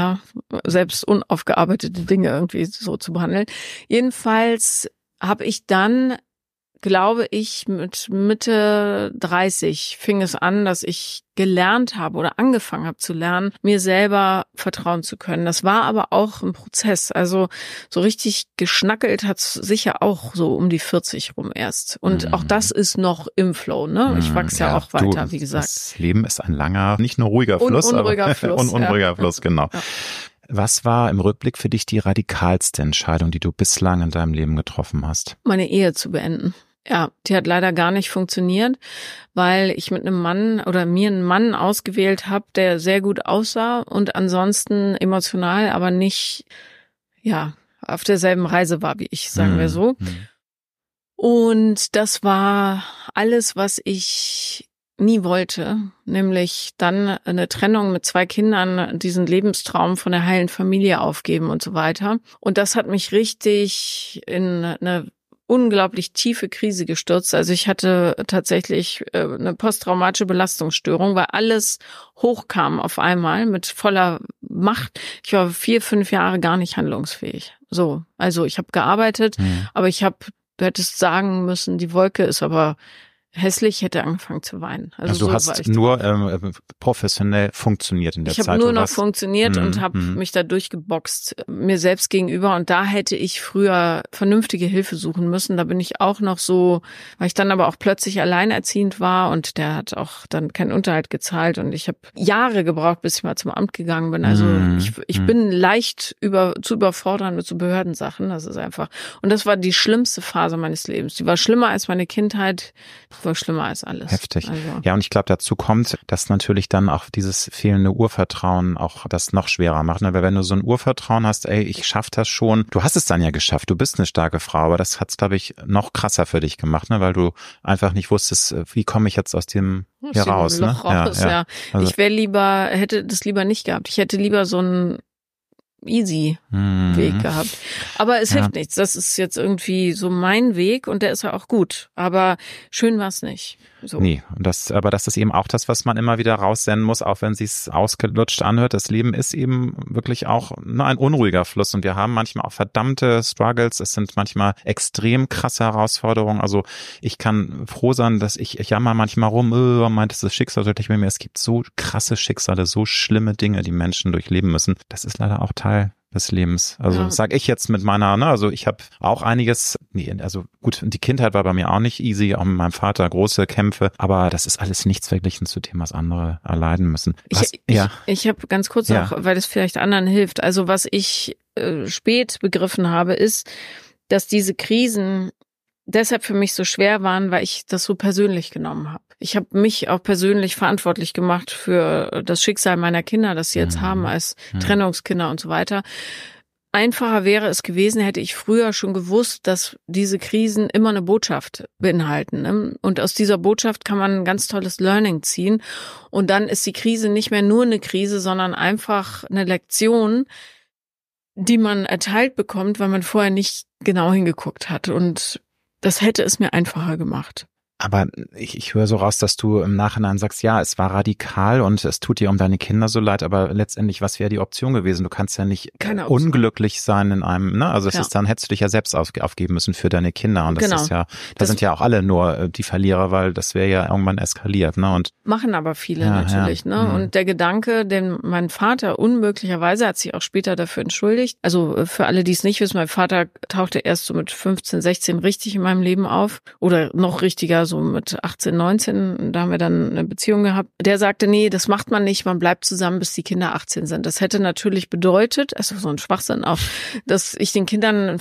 selbst unaufgearbeitete Dinge irgendwie so zu behandeln. Jedenfalls habe ich dann, glaube ich, mit Mitte 30 fing es an, dass ich gelernt habe oder angefangen habe zu lernen, mir selber vertrauen zu können. Das war aber auch ein Prozess. Also so richtig geschnackelt hat's sicher auch so um die 40 rum erst. Und auch das ist noch im Flow, ne? Ich wachse ja auch weiter, wie gesagt. Das Leben ist ein langer, nicht nur ruhiger Fluss, unruhiger Fluss. Unruhiger Fluss, genau. Ja. Was war im Rückblick für dich die radikalste Entscheidung, die du bislang in deinem Leben getroffen hast? Meine Ehe zu beenden. Ja, die hat leider gar nicht funktioniert, weil ich mit einem Mann oder mir einen Mann ausgewählt habe, der sehr gut aussah und ansonsten emotional, aber nicht, auf derselben Reise war wie ich, sagen wir so. Und das war alles, was ich nie wollte, nämlich dann eine Trennung mit 2 Kindern, diesen Lebenstraum von der heilen Familie aufgeben und so weiter. Und das hat mich richtig in eine unglaublich tiefe Krise gestürzt. Also ich hatte tatsächlich eine posttraumatische Belastungsstörung, weil alles hochkam auf einmal mit voller Macht. Ich war 4-5 Jahre gar nicht handlungsfähig. So, also ich habe gearbeitet, aber du hättest sagen müssen, die Wolke ist aber hässlich, hätte angefangen zu weinen. Also du hast nur professionell funktioniert in der Zeit. Ich habe nur noch funktioniert und habe mich da durchgeboxt, mir selbst gegenüber. Und da hätte ich früher vernünftige Hilfe suchen müssen. Da bin ich auch noch so, weil ich dann aber auch plötzlich alleinerziehend war und der hat auch dann keinen Unterhalt gezahlt. Und ich habe Jahre gebraucht, bis ich mal zum Amt gegangen bin. Also ich bin leicht zu überfordern mit so Behördensachen. Das ist einfach. Und das war die schlimmste Phase meines Lebens. Die war schlimmer als meine Kindheit. War schlimmer als alles. Heftig. Also. Ja, und ich glaube, dazu kommt, dass natürlich dann auch dieses fehlende Urvertrauen auch das noch schwerer macht. Weil wenn du so ein Urvertrauen hast, ich schaff das schon. Du hast es dann ja geschafft. Du bist eine starke Frau, aber das hat's, glaube ich, noch krasser für dich gemacht, ne? Weil du einfach nicht wusstest, wie komme ich jetzt aus dem hier raus. Loch raus, ja. Also, ich hätte das lieber nicht gehabt. Ich hätte lieber so ein easy Weg gehabt. Aber es hilft nichts. Das ist jetzt irgendwie so mein Weg und der ist ja auch gut. Aber schön war es nicht. So. Nee, aber das ist eben auch das, was man immer wieder raussenden muss, auch wenn sich's ausgelutscht anhört. Das Leben ist eben wirklich auch ein unruhiger Fluss und wir haben manchmal auch verdammte Struggles. Es sind manchmal extrem krasse Herausforderungen. Also ich kann froh sein, dass ich jammer manchmal rum, meint, es ist Schicksal, mit mir. Es gibt so krasse Schicksale, so schlimme Dinge, die Menschen durchleben müssen. Das ist leider auch Teil des Lebens. Also sag ich jetzt mit meiner, also ich habe auch einiges also gut, die Kindheit war bei mir auch nicht easy, auch mit meinem Vater große Kämpfe, aber das ist alles nichts verglichen zu dem, was andere erleiden müssen. Ich habe ganz kurz noch, weil das vielleicht anderen hilft. Also was ich spät begriffen habe, ist, dass diese Krisen deshalb für mich so schwer waren, weil ich das so persönlich genommen habe. Ich habe mich auch persönlich verantwortlich gemacht für das Schicksal meiner Kinder, das sie jetzt haben als Trennungskinder und so weiter. Einfacher wäre es gewesen, hätte ich früher schon gewusst, dass diese Krisen immer eine Botschaft beinhalten. Ne? Und aus dieser Botschaft kann man ein ganz tolles Learning ziehen. Und dann ist die Krise nicht mehr nur eine Krise, sondern einfach eine Lektion, die man erteilt bekommt, weil man vorher nicht genau hingeguckt hat. Und das hätte es mir einfacher gemacht. Aber ich höre so raus, dass du im Nachhinein sagst, ja, es war radikal und es tut dir um deine Kinder so leid, aber letztendlich, was wäre die Option gewesen? Du kannst ja nicht unglücklich sein in einem, ne? Also es ist, dann hättest du dich ja selbst aufgeben müssen für deine Kinder und das ist ja, da sind ja auch alle nur die Verlierer, weil das wäre ja irgendwann eskaliert, ne? Und machen aber viele natürlich, ne? Und der Gedanke, den mein Vater unmöglicherweise hat sich auch später dafür entschuldigt. Also für alle, die es nicht wissen, mein Vater tauchte erst so mit 15, 16 richtig in meinem Leben auf oder noch richtiger, so mit 18, 19, da haben wir dann eine Beziehung gehabt. Der sagte, nee, das macht man nicht, man bleibt zusammen, bis die Kinder 18 sind. Das hätte natürlich bedeutet, also so ein Schwachsinn auch, dass ich den Kindern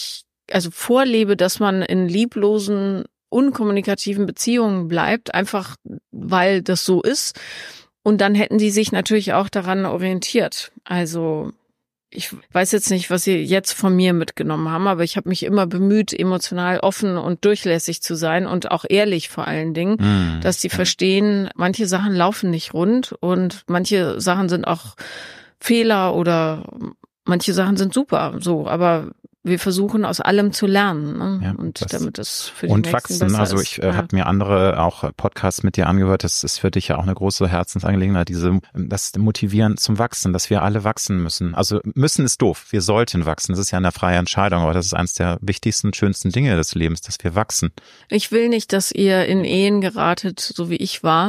vorlebe, dass man in lieblosen, unkommunikativen Beziehungen bleibt, einfach weil das so ist. Und dann hätten die sich natürlich auch daran orientiert. Also ich weiß jetzt nicht, was Sie jetzt von mir mitgenommen haben, aber ich habe mich immer bemüht, emotional offen und durchlässig zu sein und auch ehrlich vor allen Dingen, dass die verstehen, manche Sachen laufen nicht rund und manche Sachen sind auch Fehler oder manche Sachen sind super, so, aber wir versuchen aus allem zu lernen, ne? Ja, und damit es für die und Nächsten wachsen. besser Also ist. ich habe mir andere auch Podcasts mit dir angehört. Das ist für dich ja auch eine große Herzensangelegenheit, das Motivieren zum Wachsen, dass wir alle wachsen müssen. Also müssen ist doof. Wir sollten wachsen. Das ist ja eine freie Entscheidung, aber das ist eines der wichtigsten, schönsten Dinge des Lebens, dass wir wachsen. Ich will nicht, dass ihr in Ehen geratet, so wie ich war,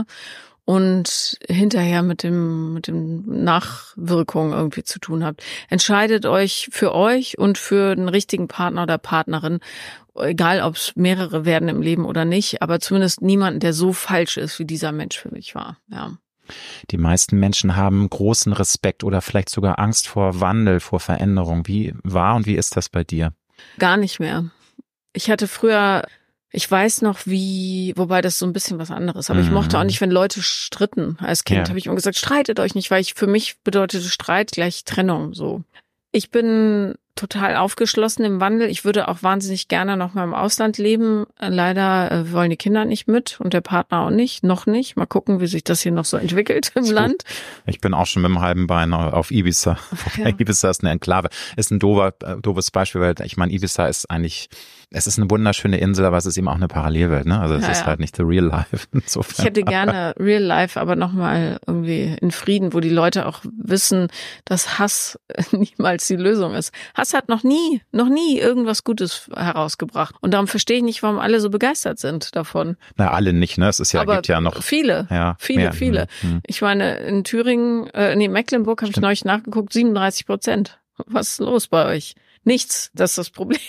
und hinterher mit dem Nachwirkungen irgendwie zu tun habt. Entscheidet euch für euch und für den richtigen Partner oder Partnerin, egal ob es mehrere werden im Leben oder nicht, aber zumindest niemanden, der so falsch ist, wie dieser Mensch für mich war. Ja. Die meisten Menschen haben großen Respekt oder vielleicht sogar Angst vor Wandel, vor Veränderung. Wie war und wie ist das bei dir? Gar nicht mehr. Ich hatte früher... Ich weiß noch, wobei das so ein bisschen was anderes, aber ich mochte auch nicht, wenn Leute stritten. Als Kind habe ich immer gesagt, streitet euch nicht, weil für mich bedeutete Streit gleich Trennung, so. Ich bin total aufgeschlossen im Wandel. Ich würde auch wahnsinnig gerne noch mal im Ausland leben. Leider wollen die Kinder nicht mit und der Partner auch nicht, noch nicht. Mal gucken, wie sich das hier noch so entwickelt im Land. Ich bin auch schon mit dem halben Bein auf Ibiza. Ja. Ibiza ist eine Enklave. Ist ein doofes Beispiel, weil ich meine, Ibiza ist eigentlich, es ist eine wunderschöne Insel, aber es ist eben auch eine Parallelwelt, ne? Also es ist halt nicht the real life. Insofern. Ich hätte gerne real life, aber nochmal irgendwie in Frieden, wo die Leute auch wissen, dass Hass niemals die Lösung ist. Hass hat noch nie irgendwas Gutes herausgebracht. Und darum verstehe ich nicht, warum alle so begeistert sind davon. Na, alle nicht, ne? Es ist ja, aber gibt ja noch viele. Ja, viele. Ich meine, in Thüringen, Mecklenburg habe ich neulich nachgeguckt, 37%. Was ist los bei euch? Nichts, das ist das Problem.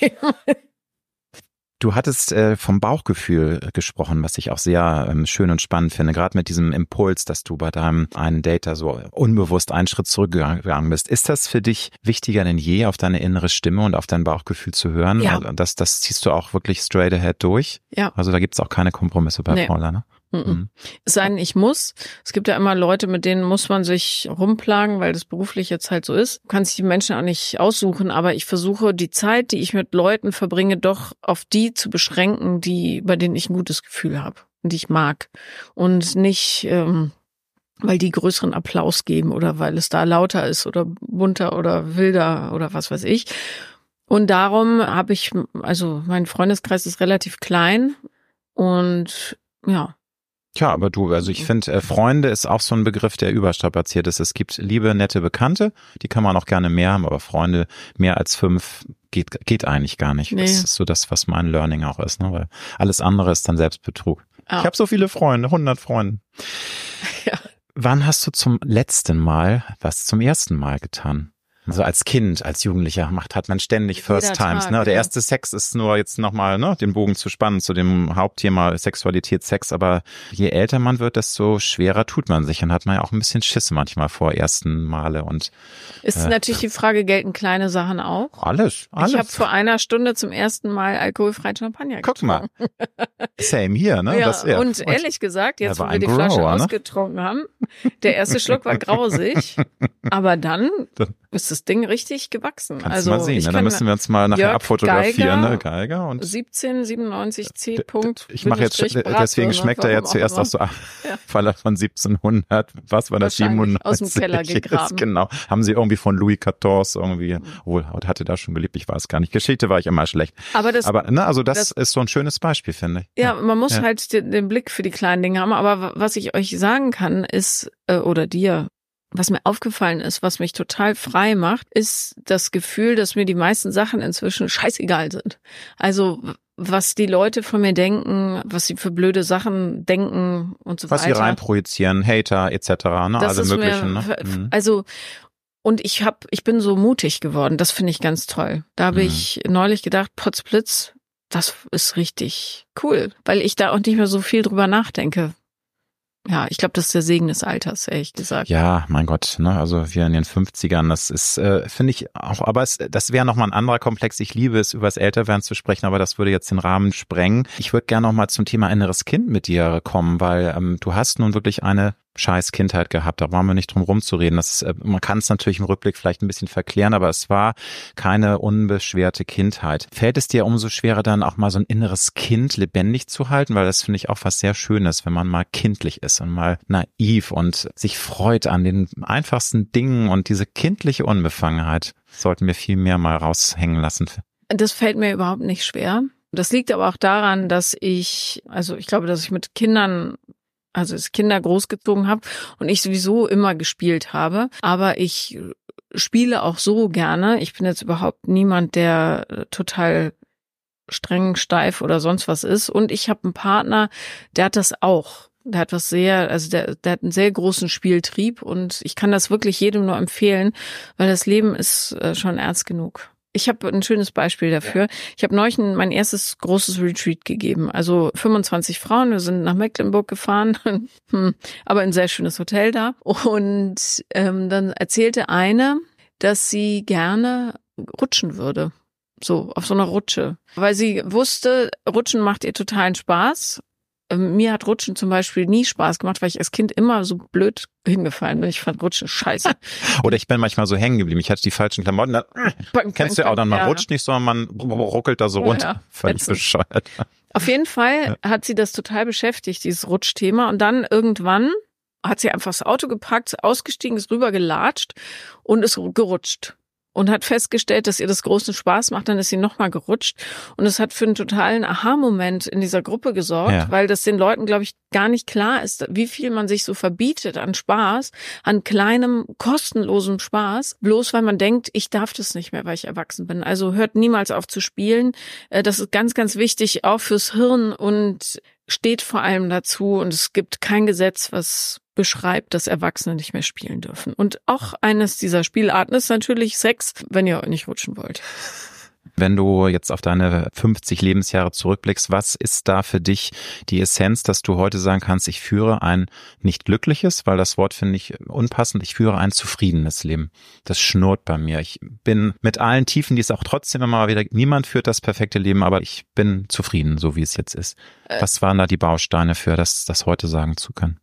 Du hattest vom Bauchgefühl gesprochen, was ich auch sehr schön und spannend finde, gerade mit diesem Impuls, dass du bei deinem einen Date da so unbewusst einen Schritt zurückgegangen bist. Ist das für dich wichtiger denn je, auf deine innere Stimme und auf dein Bauchgefühl zu hören? Ja. Das ziehst du auch wirklich straight ahead durch? Ja. Also da gibt's auch keine Kompromisse bei Paula, ne? Es sei denn, ich muss. Es gibt ja immer Leute, mit denen muss man sich rumplagen, weil das beruflich jetzt halt so ist. Du kannst die Menschen auch nicht aussuchen, aber ich versuche die Zeit, die ich mit Leuten verbringe, doch auf die zu beschränken, bei denen ich ein gutes Gefühl habe und die ich mag. Und nicht, weil die größeren Applaus geben oder weil es da lauter ist oder bunter oder wilder oder was weiß ich. Und darum habe ich, also mein Freundeskreis ist relativ klein und ja. Tja, aber ich finde, Freunde ist auch so ein Begriff, der überstrapaziert ist. Es gibt liebe, nette Bekannte, die kann man auch gerne mehr haben, aber Freunde mehr als 5 geht eigentlich gar nicht. Nee. Das ist so das, was mein Learning auch ist, ne? Weil alles andere ist dann Selbstbetrug. Ja. Ich habe so viele Freunde, 100 Freunde. Ja. Wann hast du zum ersten Mal getan? So als Kind, als Jugendlicher hat man ständig First Times. Tag, Ne? Der ja. erste Sex ist nur jetzt nochmal, ne, den Bogen zu spannen zu dem Hauptthema Sexualität, Sex. Aber je älter man wird, desto schwerer tut man sich und hat man ja auch ein bisschen Schiss manchmal vor ersten Male. Und ist natürlich die Frage, gelten kleine Sachen auch? Alles. Ich habe vor einer Stunde zum ersten Mal alkoholfreien Champagner Guck getrunken. mal. Same hier, ne? Ja, und ehrlich gesagt, jetzt wo wir die Flasche ausgetrunken haben, der erste Schluck war grausig, aber dann ist das Ding richtig gewachsen. Kannst du mal sehen, ne? Da müssen wir uns mal nachher Jörg abfotografieren, ne? Geiger und 1797 C. Ich mache jetzt, deswegen schmeckt er jetzt zuerst auch so Faller von 1700. Was war das? 700? Aus dem Keller gegraben. Genau. Haben sie irgendwie von Louis XIV irgendwie, obwohl, hatte da schon gelebt, ich weiß gar nicht. Geschichte war ich immer schlecht. Aber ne, also das ist so ein schönes Beispiel, finde ich. Ja, man muss halt den Blick für die kleinen Dinge haben. Aber was ich euch sagen kann, ist, oder dir, was mir aufgefallen ist, was mich total frei macht, ist das Gefühl, dass mir die meisten Sachen inzwischen scheißegal sind. Also was die Leute von mir denken, was sie für blöde Sachen denken und so weiter. Was sie reinprojizieren, Hater etc., ne, alle möglichen. Ne? Also und ich bin so mutig geworden, das finde ich ganz toll. Da habe ich neulich gedacht, Potzblitz, das ist richtig cool, weil ich da auch nicht mehr so viel drüber nachdenke. Ja, ich glaube, das ist der Segen des Alters, ehrlich gesagt. Ja, mein Gott, ne, also wir in den 50ern, das ist, finde ich auch, aber das wäre nochmal ein anderer Komplex. Ich liebe es, über das Älterwerden zu sprechen, aber das würde jetzt den Rahmen sprengen. Ich würde gerne nochmal zum Thema inneres Kind mit dir kommen, weil du hast nun wirklich eine scheiß Kindheit gehabt, da brauchen wir nicht drum rumzureden. Man kann es natürlich im Rückblick vielleicht ein bisschen verklären, aber es war keine unbeschwerte Kindheit. Fällt es dir umso schwerer dann auch mal so ein inneres Kind lebendig zu halten, weil das finde ich auch was sehr Schönes, wenn man mal kindlich ist und mal naiv und sich freut an den einfachsten Dingen und diese kindliche Unbefangenheit sollten wir viel mehr mal raushängen lassen. Das fällt mir überhaupt nicht schwer. Das liegt aber auch daran, dass ich glaube, dass ich mit Kindern Kinder großgezogen habe und ich sowieso immer gespielt habe. Aber ich spiele auch so gerne. Ich bin jetzt überhaupt niemand, der total streng, steif oder sonst was ist. Und ich habe einen Partner, der hat das auch. Der hat der hat einen sehr großen Spieltrieb und ich kann das wirklich jedem nur empfehlen, weil das Leben ist schon ernst genug. Ich habe ein schönes Beispiel dafür. Ich habe neulich mein erstes großes Retreat gegeben. Also 25 Frauen. Wir sind nach Mecklenburg gefahren, aber in ein sehr schönes Hotel da. Und dann erzählte eine, dass sie gerne rutschen würde. So, auf so einer Rutsche. Weil sie wusste, Rutschen macht ihr totalen Spaß. Mir hat Rutschen zum Beispiel nie Spaß gemacht, weil ich als Kind immer so blöd hingefallen bin. Ich fand Rutschen scheiße. Oder ich bin manchmal so hängen geblieben. Ich hatte die falschen Klamotten. Kennst du ja auch dann, man rutscht nicht, sondern man ruckelt da so runter. Ja, völlig bescheuert. Auf jeden Fall hat sie das total beschäftigt, dieses Rutschthema. Und dann irgendwann hat sie einfach das Auto gepackt, ausgestiegen, ist rübergelatscht und ist gerutscht. Und hat festgestellt, dass ihr das großen Spaß macht, dann ist sie nochmal gerutscht. Und es hat für einen totalen Aha-Moment in dieser Gruppe gesorgt, weil das den Leuten, glaube ich, gar nicht klar ist, wie viel man sich so verbietet an Spaß, an kleinem, kostenlosem Spaß, bloß weil man denkt, ich darf das nicht mehr, weil ich erwachsen bin. Also hört niemals auf zu spielen. Das ist ganz, ganz wichtig, auch fürs Hirn und steht vor allem dazu. Und es gibt kein Gesetz, was beschreibt, dass Erwachsene nicht mehr spielen dürfen. Und auch eines dieser Spielarten ist natürlich Sex, wenn ihr nicht rutschen wollt. Wenn du jetzt auf deine 50 Lebensjahre zurückblickst, was ist da für dich die Essenz, dass du heute sagen kannst, ich führe ein nicht glückliches, weil das Wort finde ich unpassend, ich führe ein zufriedenes Leben. Das schnurrt bei mir. Ich bin mit allen Tiefen, die es auch trotzdem immer wieder, niemand führt das perfekte Leben, aber ich bin zufrieden, so wie es jetzt ist. Was waren da die Bausteine für, das heute sagen zu können?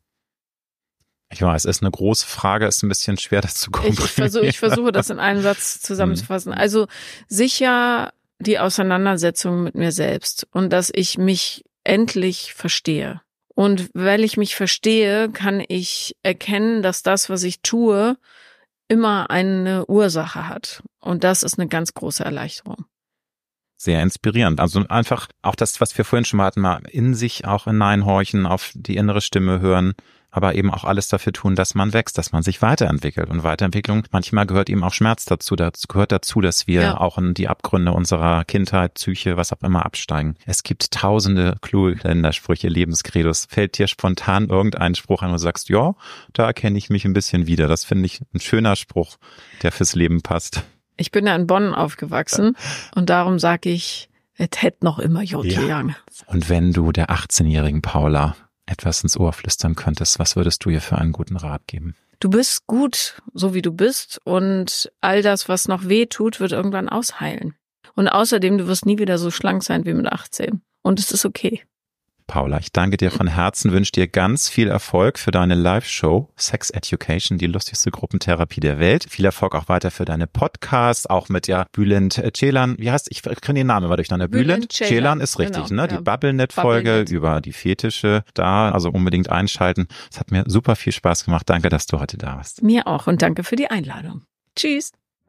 Ich weiß, es ist eine große Frage, ist ein bisschen schwer, das zu komprimieren. Ich versuche das in einem Satz zusammenzufassen. Also sicher die Auseinandersetzung mit mir selbst und dass ich mich endlich verstehe. Und weil ich mich verstehe, kann ich erkennen, dass das, was ich tue, immer eine Ursache hat. Und das ist eine ganz große Erleichterung. Sehr inspirierend. Also einfach auch das, was wir vorhin schon mal hatten, mal in sich auch hineinhorchen, auf die innere Stimme hören, aber eben auch alles dafür tun, dass man wächst, dass man sich weiterentwickelt. Und Weiterentwicklung, manchmal gehört eben auch Schmerz dazu. Das gehört dazu, dass wir auch in die Abgründe unserer Kindheit, Psyche, was auch immer absteigen. Es gibt tausende kluge Kalendersprüche, Lebenskredos. Fällt dir spontan irgendein Spruch an, wo du sagst, ja, da erkenne ich mich ein bisschen wieder. Das finde ich ein schöner Spruch, der fürs Leben passt. Ich bin ja in Bonn aufgewachsen und darum sage ich, es hätte noch immer Jodjang. Und wenn du der 18-jährigen Paula etwas ins Ohr flüstern könntest, was würdest du ihr für einen guten Rat geben? Du bist gut, so wie du bist, und all das, was noch weh tut, wird irgendwann ausheilen. Und außerdem, du wirst nie wieder so schlank sein wie mit 18. Und es ist okay. Paula, ich danke dir von Herzen, wünsche dir ganz viel Erfolg für deine Live-Show Sex Education, die lustigste Gruppentherapie der Welt. Viel Erfolg auch weiter für deine Podcasts, auch mit Bülent Ceylan. Wie heißt, ich kriege den Namen immer durcheinander. Bülent Ceylan ist richtig, genau, ne? Die Bubblenet-Folge über die Fetische da, also unbedingt einschalten. Es hat mir super viel Spaß gemacht. Danke, dass du heute da warst. Mir auch und danke für die Einladung. Tschüss.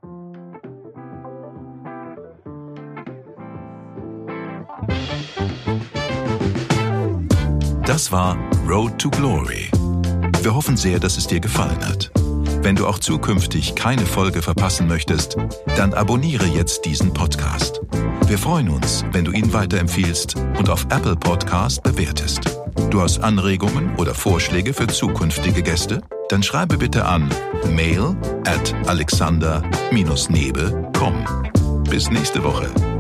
Das war Road to Glory. Wir hoffen sehr, dass es dir gefallen hat. Wenn du auch zukünftig keine Folge verpassen möchtest, dann abonniere jetzt diesen Podcast. Wir freuen uns, wenn du ihn weiterempfiehlst und auf Apple Podcast bewertest. Du hast Anregungen oder Vorschläge für zukünftige Gäste? Dann schreibe bitte an mail@alexander-nebe.com. Bis nächste Woche.